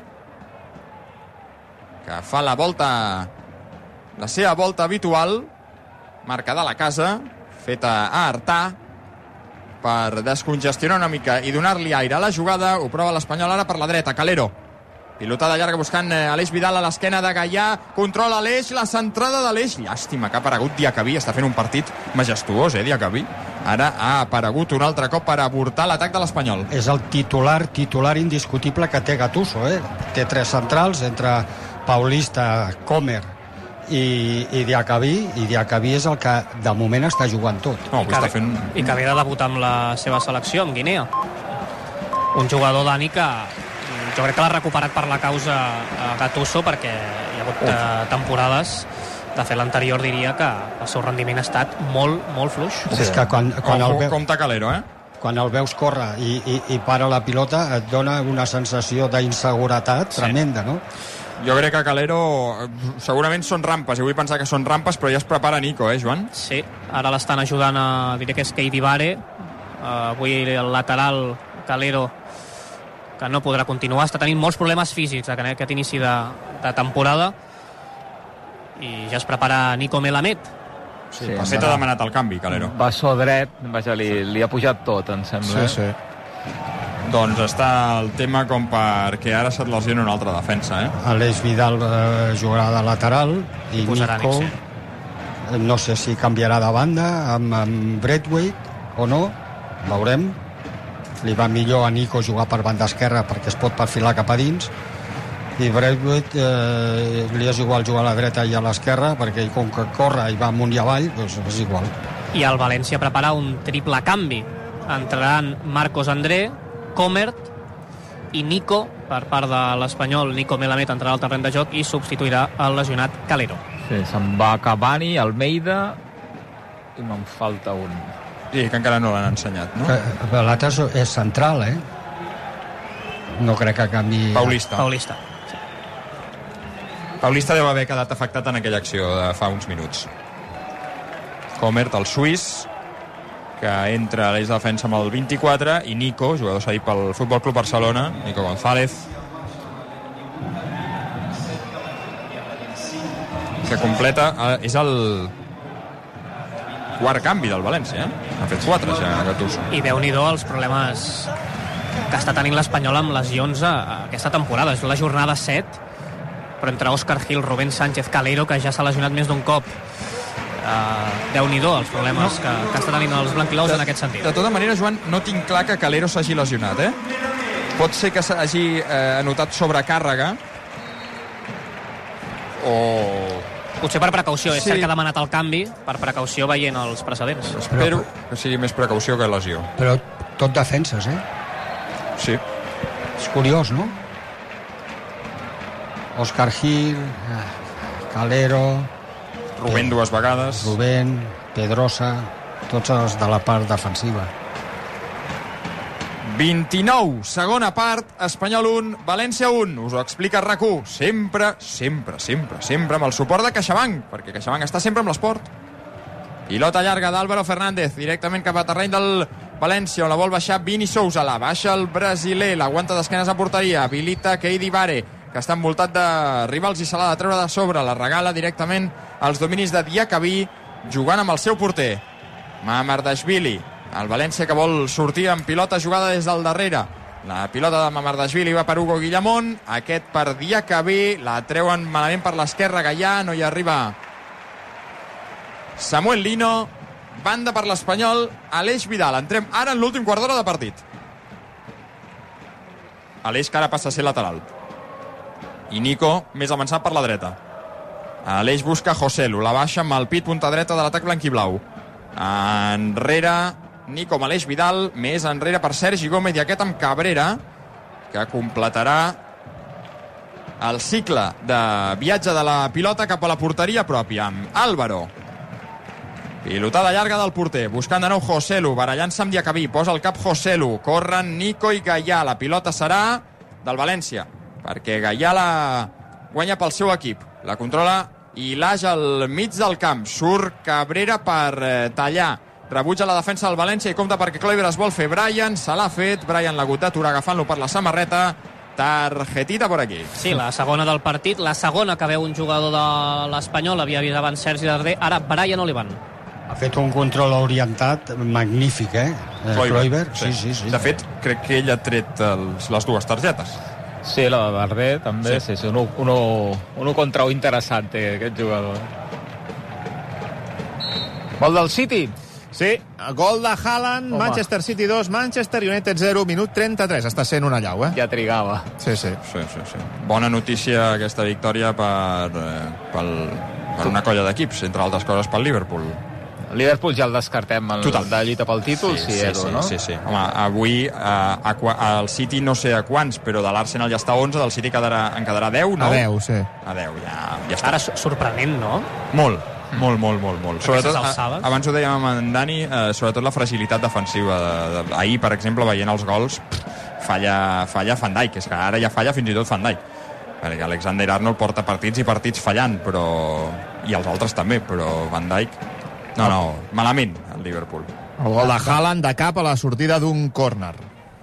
que fa la volta, la seva volta habitual, marcada a la casa, feta a Artà, per descongestionar una mica i donar-li aire a la jugada. Ho prova l'Espanyol ara per la dreta, Calero. Pilotada llarga buscant Aleix Vidal a l'esquena de Gaià, controla Aleix, la centrada d'Aleix, llàstima que ha aparegut Diacabí, està fent un partit majestuós, eh, Diacabí. Ara ha aparegut un altre cop per avortar l'atac de l'Espanyol. És el titular, titular indiscutible que té Gattuso, eh? Té tres centrals entre Paulista, Comer i, i Diacabí, i Diacabí és el que de moment està jugant tot. No, I, que, està fent... I que ve de debutar amb la seva selecció, amb Guinea. Un jugador Dani que jo crec que l'ha recuperat per la causa Gattuso, perquè hi ha hagut uh, temporades, de fet l'anterior diria que el seu rendiment ha estat molt, molt fluix. Sí. És que quan, quan el veu... compta Calero, eh? Quan el veus córrer i, i, i para la pilota et dona una sensació d'inseguretat sí. tremenda, no? Jo crec que Calero segurament són rampes, i vull pensar que són rampes, però ja es prepara Nico, eh, Joan? Sí, ara l'estan ajudant a, diré que és Keidi Bare, uh, avui el lateral Calero, que no podrà continuar, està tenint molts problemes físics aquest inici de, de temporada, i ja es prepara Nico Melamed. Sí, sí, Pacet ha demanat el canvi, Calero. Basso dret, vaja, li, li ha pujat tot, em sembla. Sí, sí. Doncs està el tema com perquè ara se't lesiona una altra defensa, eh? Aleix Vidal eh, jugarà de lateral i Nico sí. no sé si canviarà de banda amb, amb Braithwaite o no, veurem. Li va millor a Nico jugar per banda esquerra perquè es pot perfilar cap a dins, i Braithwaite eh, li és igual jugar a la dreta i a l'esquerra perquè com que corre i va amunt i avall, doncs és igual. I el València prepara un triple canvi. Entraran Marcos André, Comert i Nico per part de l'Espanyol. Nico Melamed entrarà al terreny de joc i substituirà el lesionat Calero. Sí, se'n va Cavani, Almeida i me'n falta un. Sí, que encara no l'han ensenyat, no? L'altre és central, eh? No crec que canvi... Paulista. Paulista. Sí. Paulista deu haver quedat afectat en aquella acció de fa uns minuts. Comert, el suís, que entra a l'eix de defensa amb el vint-i-quatre, i Nico, jugador cedit pel Futbol Club Barcelona, Nico González, que completa, és el quart canvi del València, eh? Ha fet quatre ja, Gattuso. I Déu-n'hi-do els problemes que està tenint l'Espanyol amb lesions aquesta temporada. És la jornada set, però entre Òscar Gil, Rubén Sánchez, Calero, que ja s'ha lesionat més d'un cop. Uh, Déu-n'hi-do els problemes que, que està tenint els blanquilous en aquest sentit. De tota manera, Joan, no tinc clar que Calero s'hagi lesionat, eh? Pot ser que s'hagi eh, anotat sobrecàrrega o... Potser per precaució, és sí. cert que ha demanat el canvi per precaució veient els precedents. Espero que sigui més precaució que lesió. Però tot defenses, eh? Sí. És curiós, no? Òscar Gil, Calero... Rubén dues vegades. Rubén, Pedrosa, tots els de la part defensiva. vint-i-nou, segona part, Espanyol un, València un. Us ho explica RAC u. Sempre, sempre, sempre, sempre amb el suport de CaixaBank, perquè CaixaBank està sempre amb l'esport. Pilota llarga d'Álvaro Fernández, directament cap a terreny del València, on la vol baixar Vini Sousa. La baixa el brasiler, l'aguanta d'esquenes a porteria, habilita Keidi Bare, que està envoltat de rivals i se l'ha de treure de sobre. La regala directament als dominis de Diacabí, jugant amb el seu porter, Mamardashvili. El València que vol sortir amb pilota jugada des del darrere. La pilota de Mamardashvili va per Hugo Guillamón, aquest per Diacabí, la treuen malament per l'esquerra, Gaià, no hi arriba Samuel Lino, banda per l'Espanyol, Aleix Vidal. Entrem ara en l'últim quart d'hora de partit. Aleix que ara passa a ser lateral, i Nico més avançat per la dreta. Aleix busca Joselu, la baixa amb el pit punta dreta de l'atac blanquiblau. Enrere Nico amb Aleix Vidal, més enrere per Sergi Gómez, i aquest amb Cabrera, que completarà el cicle de viatge de la pilota cap a la porteria pròpia amb Álvaro. Pilotada llarga del porter, buscant de nou Joselu, barallant-se amb Diacabí, posa el cap Joselu, corren Nico i Gaià. La pilota serà del València, perquè Gaià la guanya pel seu equip, la controla i l'haja al mig del camp. Surt Cabrera per eh, tallar, rebutja la defensa del València i compta perquè Kluivert es vol fer Brian, se l'ha fet, Brian l'ha hagut d'aturar agafant-lo per la samarreta. Targetita por aquí. Sí, la segona del partit, la segona que veu un jugador de l'Espanyol, havia vist abans Sergi Darder, ara Brian Olivan. Ha fet un control orientat magnífic, eh? Kluivert, sí. Sí, sí, sí. De fet, crec que ell ha tret els, les dues targetes. Sí, la de Darder també, sí, sí, sí uno, uno, uno contra un interessant té aquest jugador. Gol del City. Sí, gol de Haaland, Home. Manchester City dos, Manchester United zero, minut trenta-tres. Està sent una llau, eh? Ja trigava. Sí, sí. Sí, sí, sí. Bona notícia aquesta victòria per, eh, pel, per una colla d'equips, entre altres coses pel Liverpool. El Liverpool ja el descartem el, Total. de lluita pel títol, sí, sí, Edu, sí, no? sí, sí. Home, avui eh, a, a, el City no sé a quants, però de l'Arsenal ja està a onze, del City quedarà, en quedarà deu, no? A deu, sí. A deu, ja, ja està. Ara sorprenent, no? Molt, molt, molt, molt, molt. Sobretot, aquestes alçades. abans ho dèiem amb en Dani, eh, sobretot la fragilitat defensiva. De, de, ahir, per exemple, veient els gols, pff, falla, falla Van Dijk, és que ara ja falla fins i tot Van Dijk. Perquè Alexander-Arnold porta partits i partits fallant, però i els altres també, però Van Dijk... No, no, malament, el Liverpool. El gol de Haaland de cap a la sortida d'un córner.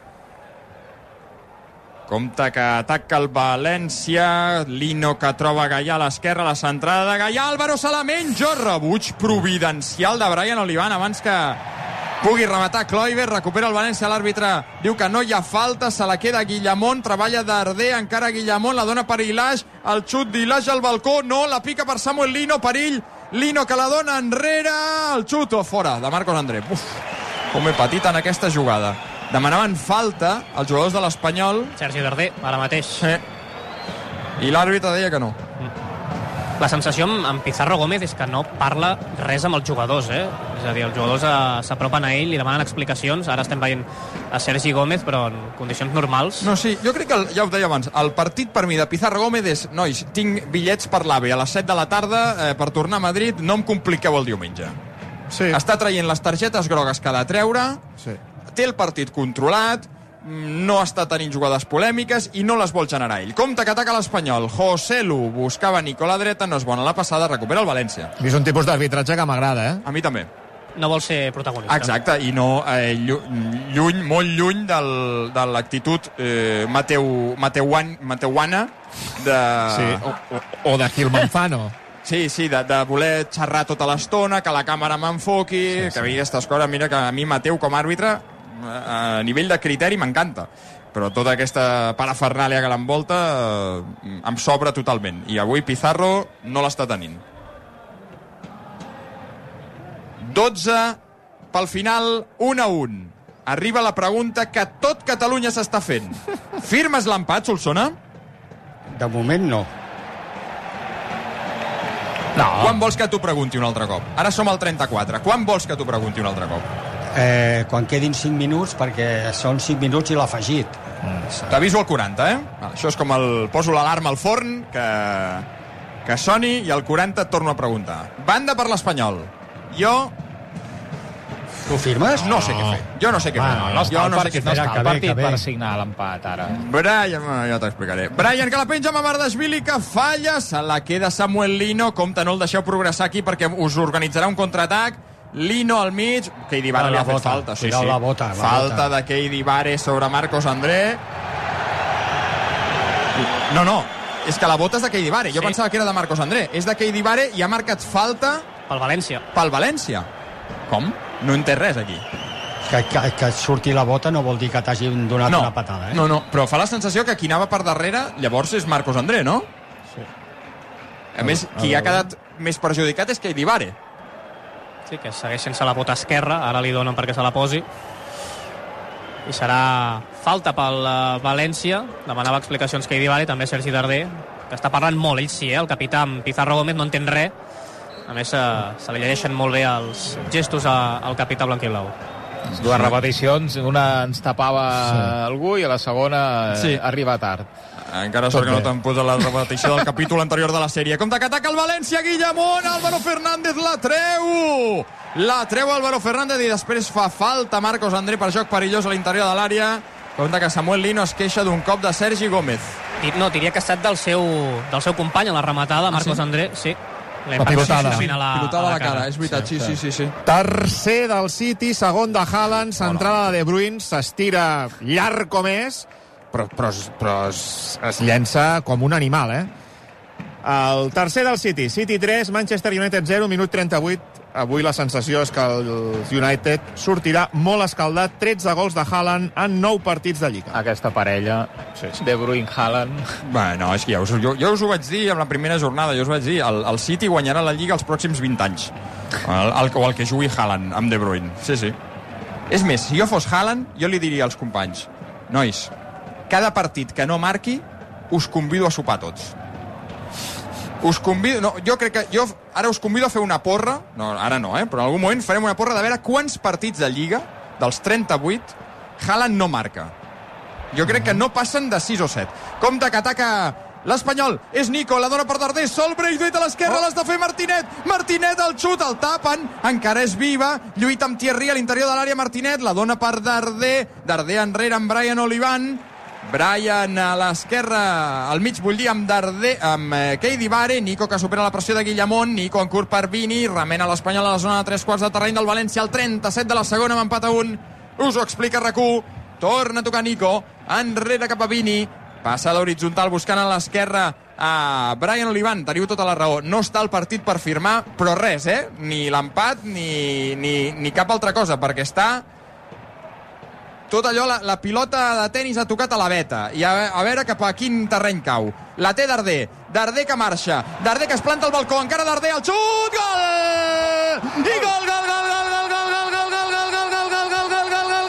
Compte que ataca el València, Lino que troba Gaià a l'esquerra, la centrada de Gaià, Álvaro se la menja, rebuig providencial de Brian Olivan abans que pugui rematar Kluivert, recupera el València, l'àrbitre diu que no hi ha falta, se la queda Guillamón, treballa Darder, encara Guillamón, la dona per Ilaix, el xut d'Ilaix al balcó, no, la pica per Samuel Lino, perill, Lino que la dona enrere, el xut o fora de Marcos André. Uf, com he patit en aquesta jugada. Demanaven falta els jugadors de l'Espanyol. Sergi Darder, ara mateix. Eh. I l'àrbitre deia que no. La sensació amb, amb Pizarro Gómez és que no parla res amb els jugadors, eh? És a dir, els jugadors eh, s'apropen a ell i demanen explicacions. Ara estem veient a Sergi Gómez, però en condicions normals. No, sí, jo crec que, el, ja ho deia abans, el partit per mi de Pizarro Gómez és, nois, tinc bitllets per l'AVE a les set de la tarda eh, per tornar a Madrid, no em compliqueu el diumenge. Sí. Està traient les targetes grogues que ha de treure, Sí. té el partit controlat, no està tenint jugades polèmiques i no les vol generar ell. Compte que ataca l'Espanyol. José Lu buscava Nicola dreta, no és bona la passada, recupera el València. És un tipus d'arbitratge que m'agrada, eh? A mi també. No vol ser protagonista. Exacte, i no eh, lluny, molt lluny del, de l'actitud eh, Mateu, Mateuan, Mateuana de... Sí, o, o, o de Gil Manzano. Sí, sí, de, de voler xerrar tota l'estona, que la càmera m'enfoqui, sí, sí. Que vegi aquestes coses. Mira que a mi Mateu com a àrbitre, a nivell de criteri, m'encanta. Però tota aquesta parafernàlia que l'envolta eh, em sobra totalment. I avui Pizarro no l'està tenint. dotze pel final, un a un. Arriba la pregunta que tot Catalunya s'està fent. Firmes l'empat, Solsona? De moment no. No. Quan vols que t'ho pregunti un altre cop? Ara som al trenta-quatre. Quan vols que t'ho pregunti un altre cop? Eh, quan quedin cinc minuts, perquè són cinc minuts i l'ha afegit. Mm. T'aviso al quaranta, eh? Això és com el... Poso l'alarma al forn, que, que soni, i al quaranta et torno a preguntar. Banda per l'Espanyol. Jo... Tu firmes? No sé què fer. Jo no sé què fer. Bueno, no està jo el no sé partit, què no fer. està el partit per signar l'empat, ara. Brian, ja t'explicaré. Brian, que la penja amb Amardashvili, que falla, se la queda Samuel Lino. Compte, no el deixeu progressar aquí perquè us organitzarà un contraatac. Lino al mig, Keidi Vare li ha fet falta. Sí, sí. La bota, la falta bota. de Keidi Vare sobre Marcos André. No, no, és que la bota és de Keidi Vare. Jo Sí. pensava que era de Marcos André. És de Keidi Vare i ha marcat falta Pel València. pel València. Com? No en té res aquí. Que, que, que surti la bota no vol dir que t'hagin donat No, una patada, eh? no, no, però fa la sensació que qui anava per darrere llavors és Marcos André, no? Sí. A més, qui ha quedat més perjudicat és Keidi Vare. Sí, que segueix sense la bota esquerra, ara li donen perquè se la posi. I serà falta pel uh, València. Demanava explicacions Keidi Vare, també Sergi Darder, que està parlant molt, ell sí, eh? El capità Pizarro Gómez no entén res. A més, uh, se li llegeixen molt bé els gestos a, al capità blanquiblau. Dues repeticions, una ens tapava sí. algú i a la segona Sí. sí. arriba tard. Encara sort que no t'han posat la repetició del capítol anterior de la sèrie. Compte que ataca el València, Guillamón, Álvaro Fernández la treu! La treu Álvaro Fernández i després fa falta Marcos André per joc perillós a l'interior de l'àrea. Compte que Samuel Lino es queixa d'un cop de Sergi Gómez. No, diria que ha estat del seu, del seu company a la rematada, Marcos sí? André, sí. La pilotada. A la, Pilotada a a la cara, és veritat, sí, sí, sí, sí. Tercer del City, segon de Haaland, centrada de De Bruyne, s'estira llarg com és, però, però, es- però es, es llença com un animal, eh? El tercer del City, City tres, Manchester United zero, minut trenta-vuit. avui la sensació és que el United sortirà molt escaldat. Tretze gols de Haaland en nou partits de Lliga. Aquesta parella, Sí, sí. De Bruyne, Haaland... Bueno, és que ja us, jo, jo us ho vaig dir en la primera jornada, jo us vaig dir, el, el City guanyarà la Lliga els pròxims vint anys. El, el, o el que jugui Haaland amb De Bruyne. Sí, sí. És més, si jo fos Haaland, jo li diria als companys: nois, cada partit que no marqui, us convido a sopar tots. Us convido... No, jo crec que... Jo ara us convido a fer una porra, no, ara no, eh? Però en algun moment farem una porra de veure quants partits de Lliga, dels trenta-vuit, Haaland no marca. Jo crec que no passen de sis o set. Compte que ataca l'Espanyol. És Nico, la dona per Darder. Sol Braithwaite a l'esquerra, oh. l'has de fer Martinet. Martinet, el xut, el tapen. Encara és viva. Lluita amb Thierry a l'interior de l'àrea. Martinet, la dona per Darder. Darder enrere amb Brian Olivan. Brian a l'esquerra, al mig, vull dir, amb Darder, amb eh, Keidi Bare. Nico, que supera la pressió de Guillamont. Nico en curt per Vini. Remena l'Espanyol a la zona de tres quarts de terreny del València. El trenta-set de la segona, amb empat a un. Us ho explica R Q. Torna a tocar Nico. Enrere cap a Vini. Passa d'horitzontal buscant a l'esquerra a Brian Olivan. Teniu tota la raó. No està el partit per firmar, però res, eh? Ni l'empat ni, ni, ni cap altra cosa, perquè està tot allò, la, la pilota de tenis ha tocat a la veta. I a, a veure cap a quin terreny cau. La té Darder. Darder que marxa. Darder que es planta al balcó. Encara Darder, el xut! Gol! I gol, gol, gol, gol, gol, gol, gol, gol, gol, gol, gol, gol, gol, gol, gol, gol, gol,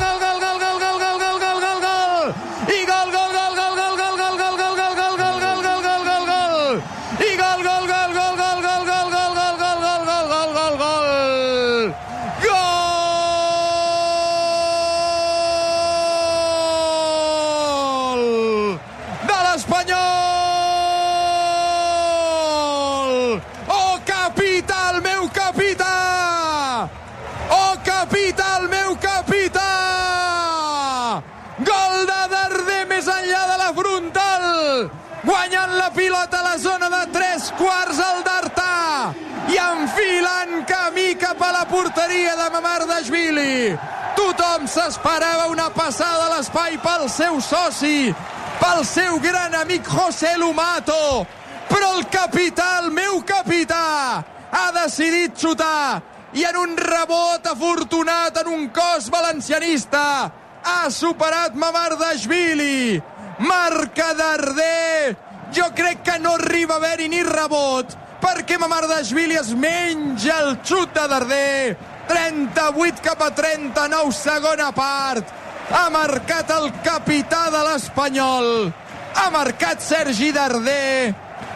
guanyant la pilota a la zona de tres quarts al Dartà i enfilant camí cap a la porteria de Mamardashvili. Tothom s'esperava una passada a l'espai pel seu soci, pel seu gran amic José Lumato, però el capità, el meu capità, ha decidit xutar i en un rebot afortunat en un cos valencianista ha superat Mamardashvili. Marca Darder. Jo crec que no arriba a haver-hi ni rebot perquè Mamardashvili es menja el xut de Darder. trenta-vuit cap a trenta-nou, segona part. Ha marcat el capità de l'Espanyol. Ha marcat Sergi Darder.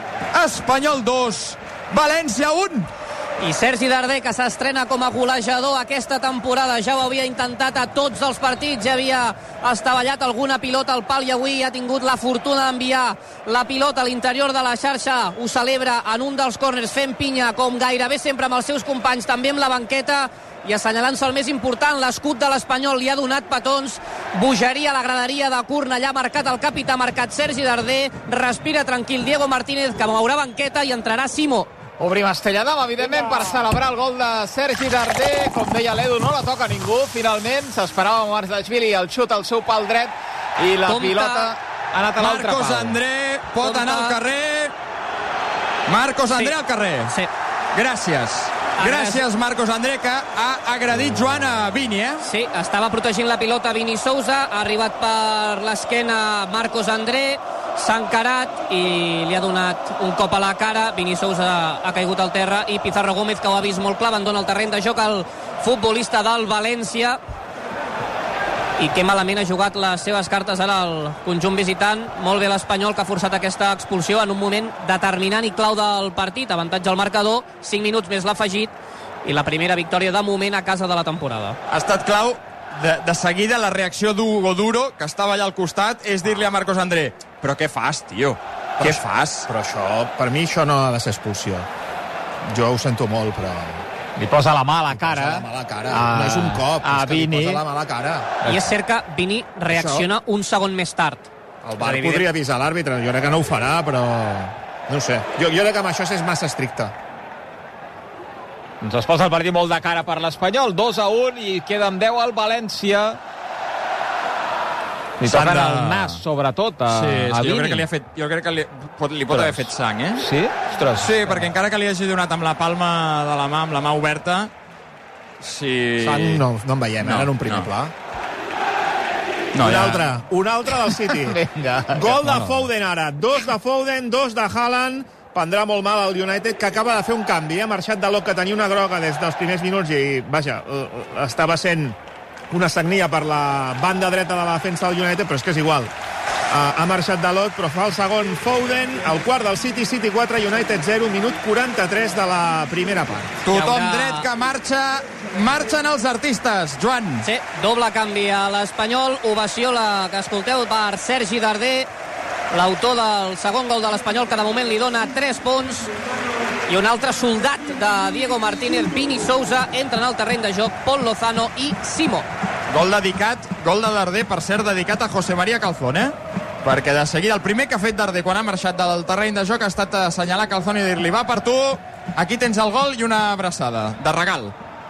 Espanyol dos, València un. I Sergi Darder, que s'estrena com a golejador aquesta temporada, ja ho havia intentat a tots els partits, ja havia estavellat alguna pilota al pal i avui ha tingut la fortuna d'enviar la pilota a l'interior de la xarxa. Ho celebra en un dels córners fent pinya, com gairebé sempre amb els seus companys, també amb la banqueta, i assenyalant-se el més important, l'escut de l'Espanyol li ha donat petons. Bogeria a la graderia de Cornellà, ha marcat el capità, ha marcat Sergi Darder. Respira tranquil Diego Martínez, que mourà banqueta, i entrarà Simo. Obrim Estelladam, evidentment, per celebrar el gol de Sergi Darder. Com deia l'Edu, no la toca ningú. Finalment, s'esperava Mamardashvili, el xut al seu pal dret, i la Compte. pilota ha anat a l'altre pal. Marcos André pot Compte. anar al carrer. Marcos André sí. al carrer. Sí. Gràcies. Gràcies, Marcos André, que ha agredit Joan a Vini, eh? Sí, estava protegint la pilota Vini Sousa, ha arribat per l'esquena Marcos André, s'ha encarat i li ha donat un cop a la cara. Vini Sousa ha caigut al terra i Pizarro Gómez, que ho ha vist molt clar, abandona el terreny de joc al futbolista del València. I que malament ha jugat les seves cartes ara el conjunt visitant. Molt bé l'Espanyol, que ha forçat aquesta expulsió en un moment determinant i clau del partit. Avantatge al marcador, cinc minuts més l'ha afegit, i la primera victòria de moment a casa de la temporada. Ha estat clau de, de seguida la reacció d'Hugo Duro, que estava allà al costat, és dir-li a Marcos André: però què fas, tio? Però què fas? Però això, per mi això no ha de ser expulsió. Jo ho sento molt, però... Li posa la mà a la cara. Li posa la mà a la cara. A, no és un cop, a és que Vini. li posa la mà a la cara. I és cert que Vini reacciona això... un segon més tard. El V A R podria avisar l'àrbitre, jo crec que no ho farà, però... No ho sé. Jo, jo crec que amb això és massa estricte. Doncs es posa el partit molt de cara per l'Espanyol. dos a un i queden deu al València. Li toquen de... el nas, sobretot, a, sí, a Vini. Jo crec que li, ha fet, jo crec que li, pot, li pot haver fet sang, eh? Sí? Ostres. Sí, perquè encara que li hagi donat amb la palma de la mà, amb la mà oberta, si... Sang no, no en veiem, no, ara en un primer no. pla. No, un ja... altre, un altre del City. Vinga. Gol de Foden ara. Dos de Foden, dos de Haaland. Prendrà molt mal el United, que acaba de fer un canvi. Ha marxat de Dalot, que tenia una groga des dels primers minuts i, vaja, estava sent una sagnia per la banda dreta de la defensa del United, però és que és igual. Uh, ha marxat Dalot, però fa el segon Foden. El quart del City, City quatre, United zero, minut quaranta-tres de la primera part. Tothom haurà... dret que marxa, marxen els artistes. Joan. Sí, doble canvi a l'Espanyol. Ovació la que escolteu per Sergi Darder, l'autor del segon gol de l'Espanyol, que de moment li dona tres punts. I un altre soldat de Diego Martínez, Vini Sousa, entren al terreny de joc Pol Lozano i Simó. Gol dedicat, gol de Darder, per cert, dedicat a José María Calzón, eh? Perquè de seguida el primer que ha fet Darder quan ha marxat del terreny de joc ha estat assenyalar Calzón i dir-li: va per tu, aquí tens el gol i una abraçada, de regal.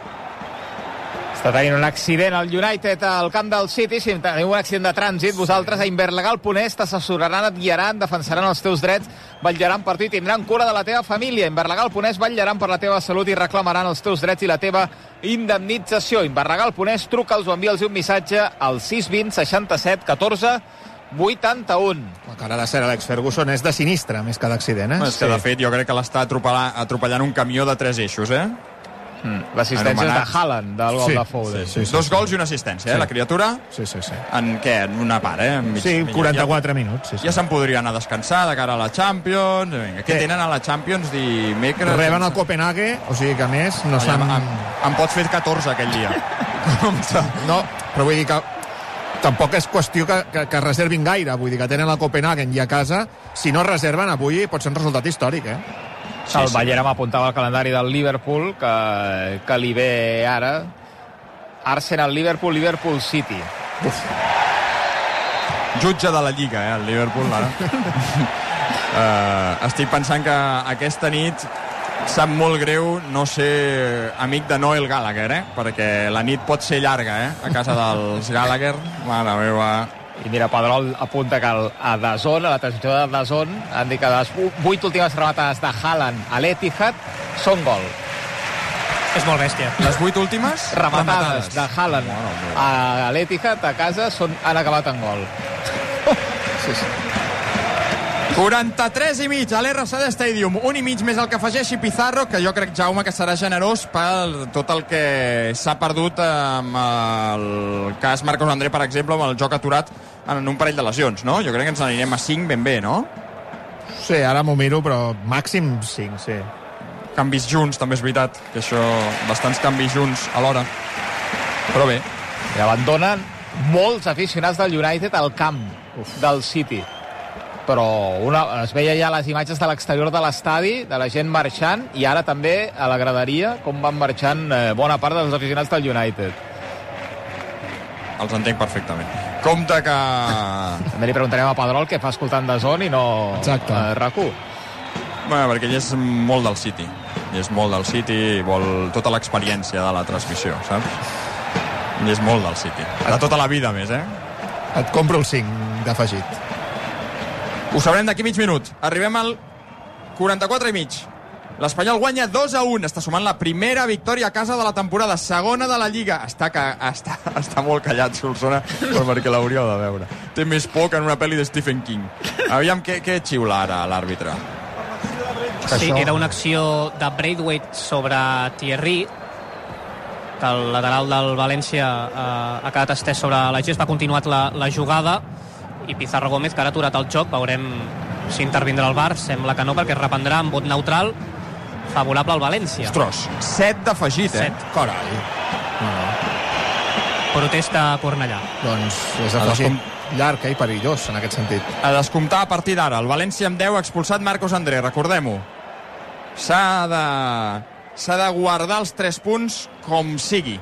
Està tenint un accident al United al camp del City. Si teniu un accident de trànsit, vosaltres a Inverlegal punt es t'assessoraran, et guiaran, defensaran els teus drets, vetllaran per tu i tindran cura de la teva família. Inverlegal punt es vetllaran per la teva salut i reclamaran els teus drets i la teva indemnització. Inverlegal punt es, truca'ls o envia'ls un missatge al sis vint seixanta-set catorze vuitanta-u. La cara de ser Alex Ferguson és de sinistre, més que d'accident, eh? És que, de fet, jo crec que l'està atropellant, atropellant un camió de tres eixos, eh? Mm. L'assistència és de Haaland, del gol sí, de Foden. Sí, sí, sí, Dos sí, gols sí. i una assistència, eh, sí. La criatura. Sí, sí, sí. En què? En una part, eh? En mig, sí, quaranta-quatre ja, minuts. Sí, sí. Ja se'n podria anar a descansar de cara a la Champions. Vinga, què sí. tenen a la Champions dimecres? Reben el Copenhague, o sigui que a més no, no s'han... Em, em pots fer catorze aquell dia. No, però vull dir que tampoc és qüestió que, que, que reservin gaire. Vull dir que tenen el Copenhagen i a casa, si no reserven avui pot ser un resultat històric, eh? Sí, el Ballera m'apuntava al calendari del Liverpool, que, que li ve ara. Arsenal, Liverpool, Liverpool City. Uf. Jutge de la Lliga, eh, el Liverpool, ara. uh, estic pensant que aquesta nit sap molt greu no ser amic de Noel Gallagher, eh? Perquè la nit pot ser llarga, eh? A casa dels Gallagher. Mare meva... I mira, Pedrol apunta que el, a DAZN, a la transmissió de DAZN, han dit que les vuit últimes rematades de Haaland a l'Etihad són gol. És molt bèstia. Les vuit últimes rematades, rematades. de Haaland oh, a l'Etihad a casa són, han acabat en gol. Sí, sí. quaranta-tres i mig a l'R S D Stadium, un i mig més el que afegeixi Pizarro, que jo crec, Jaume, que serà generós per tot el que s'ha perdut amb el cas Marcos André, per exemple, amb el joc aturat en un parell de lesions, no? Jo crec que ens anirem a cinc ben bé, no? Sí, ara m'ho miro, però màxim cinc, sí. Canvis junts, també és veritat, que això, bastants canvis junts alhora. Però bé. I abandonen molts aficionats del United al camp Uf. del City. Però una, es veia ja les imatges de l'exterior de l'estadi, de la gent marxant, i ara també a la graderia, com van marxant eh, bona part dels aficionats del United. Els entenc perfectament. Compte que... També li preguntarem a Pedrol què fa escoltant DAZN i no eh, R A C U. Bueno, perquè ell és molt del City. Ell és molt del City i vol tota l'experiència de la transmissió, saps? Ell és molt del City. De tota la vida, més, eh? Et compro el cinc d'afegit. Ho sabrem d'aquí mig minut. Arribem al quaranta-quatre i mig. L'Espanyol guanya dos a un. Està sumant la primera victòria a casa de la temporada, segona de la Lliga. Està, que, està, està molt callat, Solsona, però perquè l'hauríeu de veure. Té més por que en una pel·li de Stephen King. Aviam què, què xiula ara l'àrbitre. Sí, era una acció de Braithwaite sobre Thierry, que el lateral del València eh, ha quedat estès sobre la gest, ha continuat la, la jugada, i Pizarro Gómez, que ara ha aturat el joc. Veurem si intervindrà el V A R. Sembla que no, perquè es reprendrà amb vot neutral favorable al València. Ostres, set d'afegit, eh? Set. Carai. No, no. Protesta a Cornellà. Doncs és afegit llarg, eh, i perillós, en aquest sentit. A descomptar a partir d'ara. El València amb deu ha expulsat Marcos André, recordem-ho. S'ha de... s'ha de guardar els tres punts com sigui.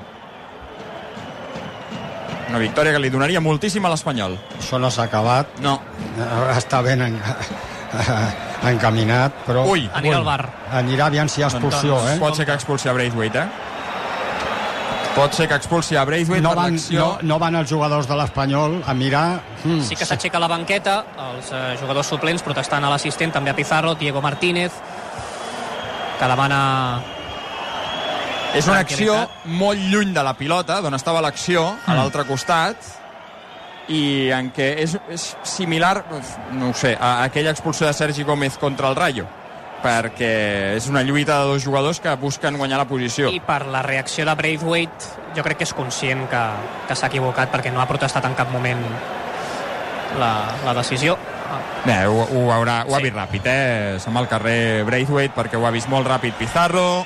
Una victòria que li donaria moltíssim a l'Espanyol. Això no s'ha acabat. No. Està ben en... encaminat, però... Ui, anirà al V A R. Anirà aviam si hi ha expulsió, doncs, eh? Pot ser que expulsi a Braithwaite, eh? Pot ser que expulsi a Braithwaite no per van, l'acció. No, no van els jugadors de l'Espanyol a mirar... Mm. Sí que s'aixeca la banqueta, els eh, jugadors suplents protestant a l'assistent, també a Pizarro, Diego Martínez, que demana És una acció molt lluny de la pilota, d'on estava l'acció, a l'altre costat, i en què és, és similar, no ho sé, a aquella expulsió de Sergi Gómez contra el Rayo, perquè és una lluita de dos jugadors que busquen guanyar la posició. I per la reacció de Braithwaite, jo crec que és conscient que, que s'ha equivocat, perquè no ha protestat en cap moment la, la decisió. Bé, ho, ho, haurà, ho ha Sí. vist ràpid, eh? Som al carrer Braithwaite, perquè ho ha vist molt ràpid Pizarro.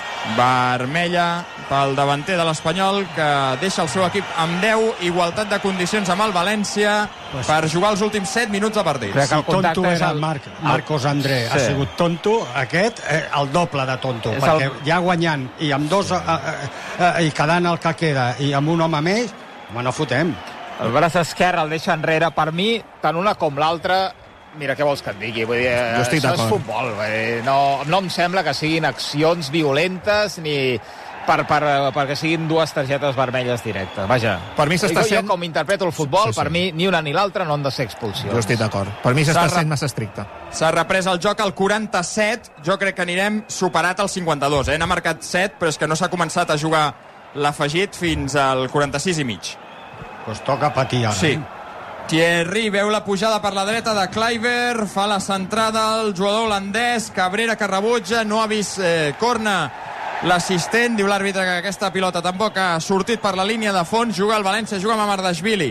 Vermella pel davanter de l'Espanyol, que deixa el seu equip amb deu, igualtat de condicions amb el València Pues, per jugar els últims set minuts de partit. Crec que el contacte tonto és era el- el Marc, Marcos André, Sí. ha sigut tonto, aquest, eh, el doble de tonto, És perquè el- ja guanyant i amb dos eh, eh, eh, i quedant el que queda i amb un home més, home, no fotem. El braç esquerre el deixa enrere. Per mi, tant una com l'altra, mira, què vols que et digui? Vull dir, Jo estic això és d'acord. futbol. Vull dir, no, no em sembla que siguin accions violentes ni per, per, perquè siguin dues targetes vermelles directes. Vaja, Per mi s'està jo, sent- jo com interpreto el futbol, Sí, sí. per mi ni una ni l'altra no han de ser expulsions. Jo estic d'acord. Per mi s'està S'ha sent massa estricte. S'ha reprès el joc al quaranta-set, jo crec que anirem superat al cinquanta-dos, eh? N'ha marcat set, però és que no s'ha començat a jugar l'afegit fins al quaranta-sis i mig. Pues toca patir ara. Sí. Thierry veu la pujada per la dreta de Kluivert, fa la centrada el jugador holandès, Cabrera que rebutja, no ha vist eh, corna l'assistent, diu l'àrbitre que aquesta pilota tampoc ha sortit per la línia de fons, juga el València, juga amb Amardashvili.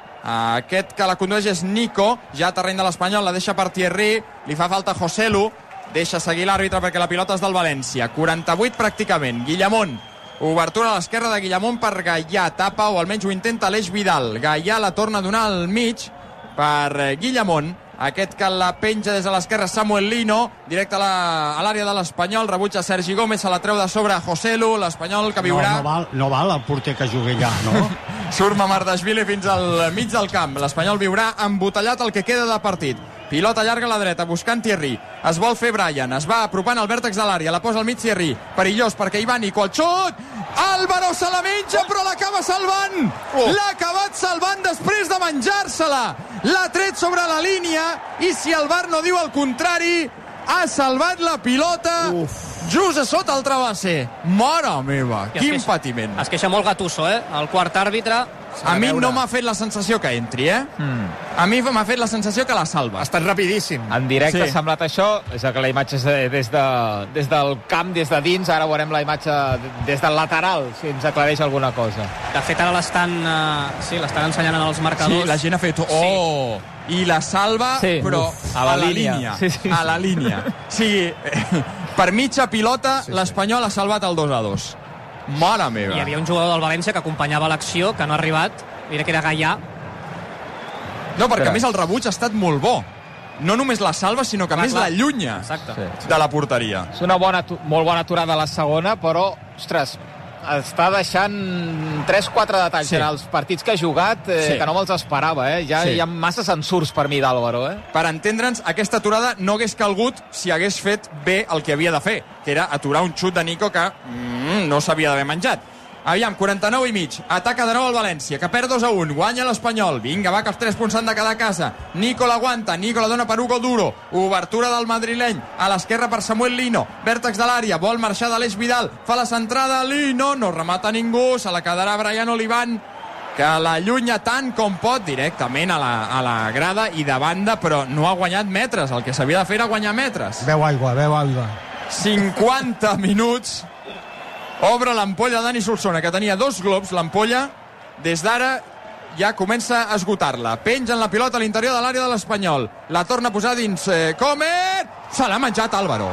Aquest que la condueix és Nico, ja a terreny de l'Espanyol, la deixa per Thierry, li fa falta Joselu, deixa seguir l'àrbitre perquè la pilota és del València. quaranta-vuit pràcticament, Guillamón. Obertura a l'esquerra de Guillamón per Gaià, tapa o almenys ho intenta Aleix Vidal. Gaià la torna a donar al mig per eh, Guillamón, aquest que la penja des de l'esquerra Samuel Lino, directe a la- a l'àrea de l'Espanyol, rebutja Sergi Gómez, se la treu de sobre a Joselu, l'Espanyol que No, viurà. no, val, no val el porter que jugui allà, no? Surt Mamardashvili fins al mig del camp. L'Espanyol viurà embotellat el que queda de partit. Pilota llarga a la dreta, buscant Thierry. Es vol fer Brian, es va apropant al vèrtex de l'àrea, la posa al mig Thierry. Perillós perquè hi va Nico, el xut! Álvaro se la menja, però l'acaba salvant! Oh. L'ha acabat salvant després de menjar-se-la! L'ha tret sobre la línia i si el V A R no diu el contrari, ha salvat la pilota Uf. just a sota el travesser. Mare meva, I es quin queixa- patiment. Es queixa molt Gattuso, eh? El quart àrbitre. A mi veure. no m'ha fet la sensació que entri, eh? Mm. A mi m'ha fet la sensació que la salva. Ha estat rapidíssim. En directe Sí. ha semblat això, és que la imatge és de- des, de, des del camp, des de dins, ara veurem la imatge des del lateral, si ens aclareix alguna cosa. De fet, ara l'estan eh, sí, l'estan ensenyant en els marcadors. Sí, la gent ha fet oh! I la salva, Sí. però Uf, a la, línia. Sí, sí. A la línia. Sí, per mitja pilota, sí, sí. l'Espanyol ha salvat el dos a dos. Mare meva. Hi havia un jugador del València que acompanyava l'acció, que no ha arribat, mira que era Gaià. No, perquè Espera. a més el rebuig ha estat molt bo. No només la salva, sinó que a Clar, més clar. l'allunya Exacte. Sí. de la porteria. És una bona, atu- molt bona aturada a la segona, però, ostres, està deixant tres quatre detalls Sí. en els partits que ha jugat eh, Sí. que no me'ls esperava, eh? Ja Sí. hi ha massa censurs per mi d'Àlvaro, eh? Per entendre'ns, aquesta aturada no hagués calgut si hagués fet bé el que havia de fer, que era aturar un xut de Nico que mm, no s'havia d'haver menjat. Aviam, quaranta-nou i mig, ataca de nou el València, que perd dos a un, guanya l'Espanyol, vinga, va, que els tres punts s'han de quedar a casa. Nico l'aguanta, Nico la dona per Hugo Duro, obertura del madrileny, a l'esquerra per Samuel Lino, vèrtex de l'àrea, vol marxar d'Aleix Vidal, fa la centrada, Lino, no remata ningú, se la quedarà Brian Olivan, que l'allunya tant com pot directament a la, a la grada i de banda, però no ha guanyat metres, el que s'havia de fer era guanyar metres. Beu aigua, beu aigua. cinquanta minuts, obre l'ampolla Dani Solsona, que tenia dos globs, l'ampolla, des d'ara ja comença a esgotar-la. Penja en la pilota a l'interior de l'àrea de l'Espanyol. La torna a posar dins eh, Comet. Se l'ha menjat Álvaro.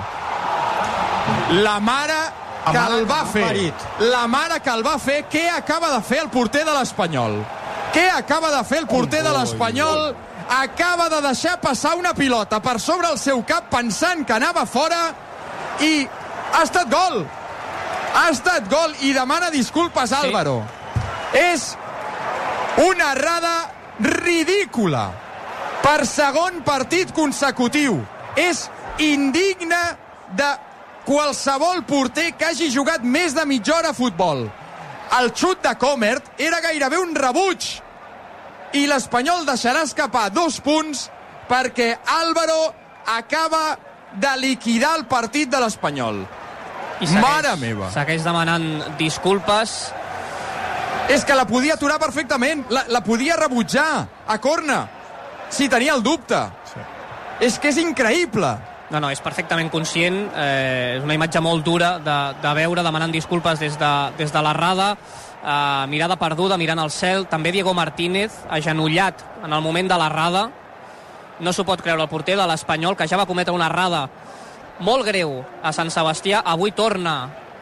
La mare que Amara- el va fer. Marit. La mare que el va fer. Què acaba de fer el porter de l'Espanyol? Què acaba de fer el porter de l'Espanyol? Acaba de deixar passar una pilota per sobre el seu cap pensant que anava fora i ha estat gol. Ha estat gol i demana disculpes Álvaro. És una errada ridícula per segon partit consecutiu. És indigne de qualsevol porter que hagi jugat més de mitja hora a futbol. El xut de Comert era gairebé un rebuig i l'Espanyol deixarà escapar dos punts perquè Álvaro acaba de liquidar el partit de l'Espanyol. I segueix, mare meva! Segueix demanant disculpes. És que la podia aturar perfectament, la, la podia rebutjar a corna, si tenia el dubte. Sí. És que és increïble. No, no, és perfectament conscient, eh, és una imatge molt dura de, de veure demanant disculpes des de, des de l'errada, eh, mirada perduda, mirant al cel, també Diego Martínez, agenollat en el moment de l'errada. No s'ho pot creure el porter de l'Espanyol, que ja va cometre una errada molt greu a Sant Sebastià, avui torna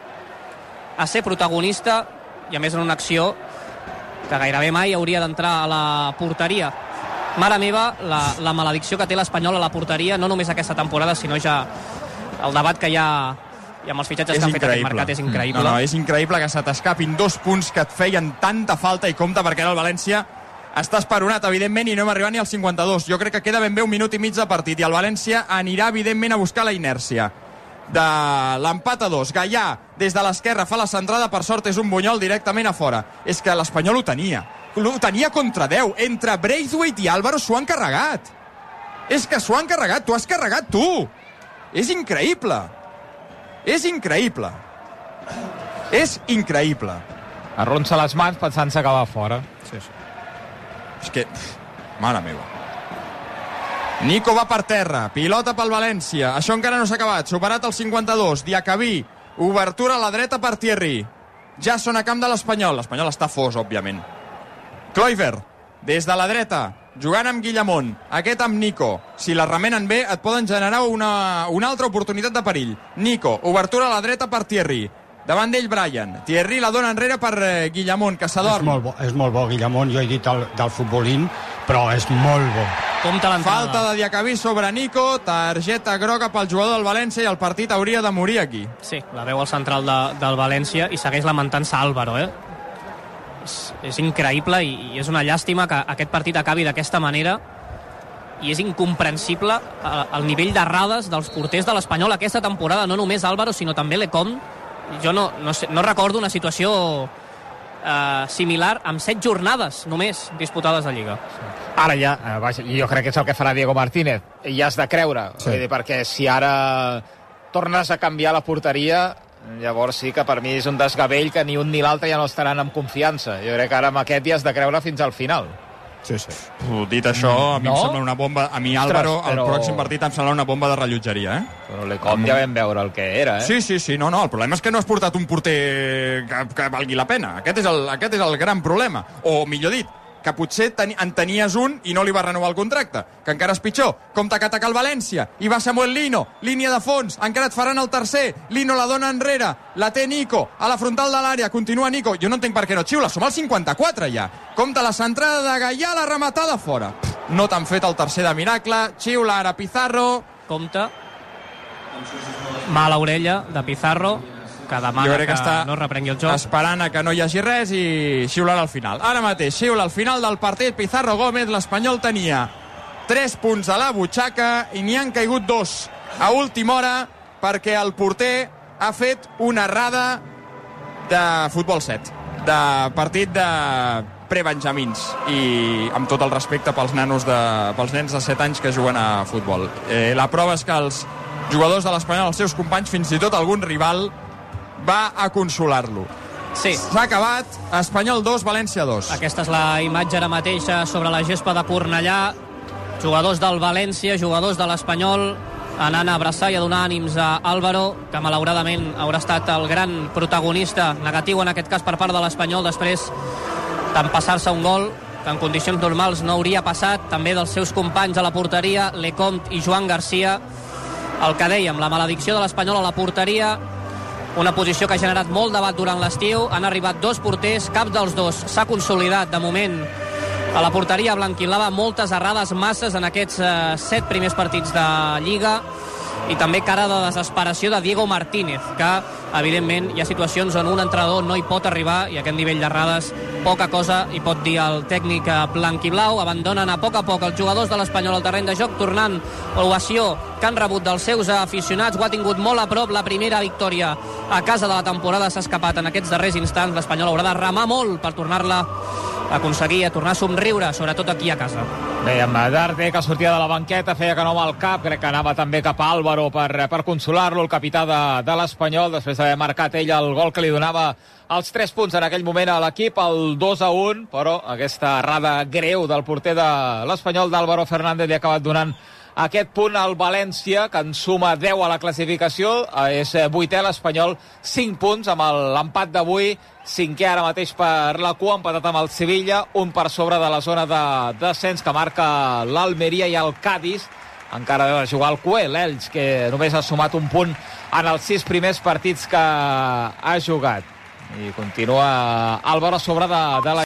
a ser protagonista, i a més en una acció que gairebé mai hauria d'entrar a la porteria. Mare meva, la, la maledicció que té l'Espanyol a la porteria, no només aquesta temporada, sinó ja el debat que hi ha, i amb els fitxatges és que han fet increïble. aquest mercat és increïble. No, no, és increïble que se t'escapin dos punts que et feien tanta falta, i compte perquè ara el València està esperonat, evidentment, i no hem arribat ni al cinquanta-dos. Jo crec que queda ben bé un minut i mig de partit, i el València anirà, evidentment, a buscar la inèrcia de l'empat a dos. Gaià, des de l'esquerra, fa la centrada, per sort és un bunyol directament a fora. És que l'Espanyol ho tenia. Ho tenia contra deu. Entre Braithwaite i Álvaro s'ho han carregat. És que s'ho han carregat. Tu has carregat, tu. És increïble. És increïble. És increïble. Arronsa les mans pensant-se que va fora. Sí, sí. És que... Mare meva. Nico va per terra, pilota pel València, això encara no s'ha acabat, superat el cinquanta-dos, Diacabí, obertura a la dreta per Thierry, Jason a camp de l'Espanyol, l'Espanyol està fos, òbviament. Kluivert, des de la dreta, jugant amb Guillamón, aquest amb Nico, si la remenen bé et poden generar una, una altra oportunitat de perill. Nico, obertura a la dreta per Thierry, davant d'ell Brian, Thierry la dona enrere per eh, Guillamón, que s'adorm. És molt bo, és molt bo Guillamón, jo he dit el, del futbolín, però és molt bo. Falta de Diacabí sobre Nico, targeta groga pel jugador del València, i el partit hauria de morir aquí. Sí, la veu al central de, del València, i segueix lamentant-se Álvaro, eh? És, és increïble, i, i és una llàstima que aquest partit acabi d'aquesta manera, i és incomprensible eh, el nivell d'errades dels porters de l'Espanyol aquesta temporada, no només Álvaro, sinó també Lecomte. Jo no, no, sé, no recordo una situació eh, similar amb set jornades només disputades de Lliga. Ara ja, eh, vaja, jo crec que és el que farà Diego Martínez, i ja has de creure, sí. Dir, perquè si ara tornes a canviar la porteria, llavors sí que per mi és un desgavell que ni un ni l'altre ja no estaran amb confiança. Jo crec que ara amb aquest ja has de creure fins al final. Sí, sí. Uh, dit això, a mi no? em sembla una bomba... A mi, Álvaro, Ostres, però... el pròxim partit em sembla una bomba de rellotgeria, eh? Però l'Ecom ja vam veure el que era, eh? Sí, sí, sí, no, no, el problema és que no has portat un porter que, que valgui la pena. Aquest és el, aquest és el gran problema. O, millor dit, que potser ten, en tenies un i no li va renovar el contracte, que encara és pitjor. Compte que ataca el València, i va Samuel Lino, línia de fons, encara et faran el tercer, Lino la dona enrere, la té Nico, a la frontal de l'àrea, continua Nico, jo no entenc per què no xiula, som al cinquanta-quatre ja. Compte la centrada de Gaià, la rematada fora. Pff, no t'han fet el tercer de miracle, xiula ara Pizarro. Compte, mala orella de Pizarro, que demana que, que no reprengui el joc. Esperant a que no hi hagi res i xiularà al final. Ara mateix xiula al final del partit Pizarro Gómez. L'Espanyol tenia tres punts a la butxaca i n'hi han caigut dos a última hora perquè el porter ha fet una errada de futbol set, de partit de prebenjamins, i amb tot el respecte pels nanos de, pels nens de set anys que juguen a futbol. Eh, la prova és que els jugadors de l'Espanyol, els seus companys, fins i tot algun rival, va a consolar-lo. Sí. S'ha acabat, Espanyol dos, València dos. Aquesta és la imatge ara mateixa sobre la gespa de Cornellà. Jugadors del València, jugadors de l'Espanyol, anant a abraçar i a donar ànims a Álvaro, que malauradament haurà estat el gran protagonista negatiu en aquest cas per part de l'Espanyol, després d'empassar-se un gol que en condicions normals no hauria passat, també dels seus companys a la porteria, Lecomte i Joan Garcia. El que dèiem, la maledicció de l'Espanyol a la porteria, una posició que ha generat molt debat durant l'estiu. Han arribat dos porters, cap dels dos s'ha consolidat de moment a la porteria blanquilada. Moltes errades, masses en aquests eh, set primers partits de Lliga, i també cara de desesperació de Diego Martínez, que evidentment hi ha situacions on un entrenador no hi pot arribar, i aquest nivell d'errades poca cosa hi pot dir el tècnic blanquiblau. Abandonen a poc a poc els jugadors de l'Espanyol al terreny de joc, tornant l'ovació que han rebut dels seus aficionats. Ho ha tingut molt a prop, la primera victòria a casa de la temporada s'ha escapat en aquests darrers instants. L'Espanyol haurà de remar molt per tornar-la a aconseguir, a tornar a somriure, sobretot aquí a casa. Bé, amb Darder, que sortia de la banqueta, feia que no amb el cap, crec que anava també cap a Álvaro per, per consolar-lo, el capità de, de l'Espanyol, després d'haver marcat ell el gol que li donava els tres punts en aquell moment a l'equip, el dos a un, però aquesta errada greu del porter de l'Espanyol, d'Álvaro Fernández, li ha acabat donant aquest punt al València, que en suma deu a la classificació, és vuitè l'Espanyol, cinc punts amb l'empat d'avui, cinquè ara mateix per la cua, empatat amb el Sevilla, un per sobre de la zona de descens que marca l'Almeria i el Cádiz. Encara ha de jugar el Cué, l'Elx, que només ha sumat un punt en els sis primers partits que ha jugat. I continua Álvaro a sobre de, de la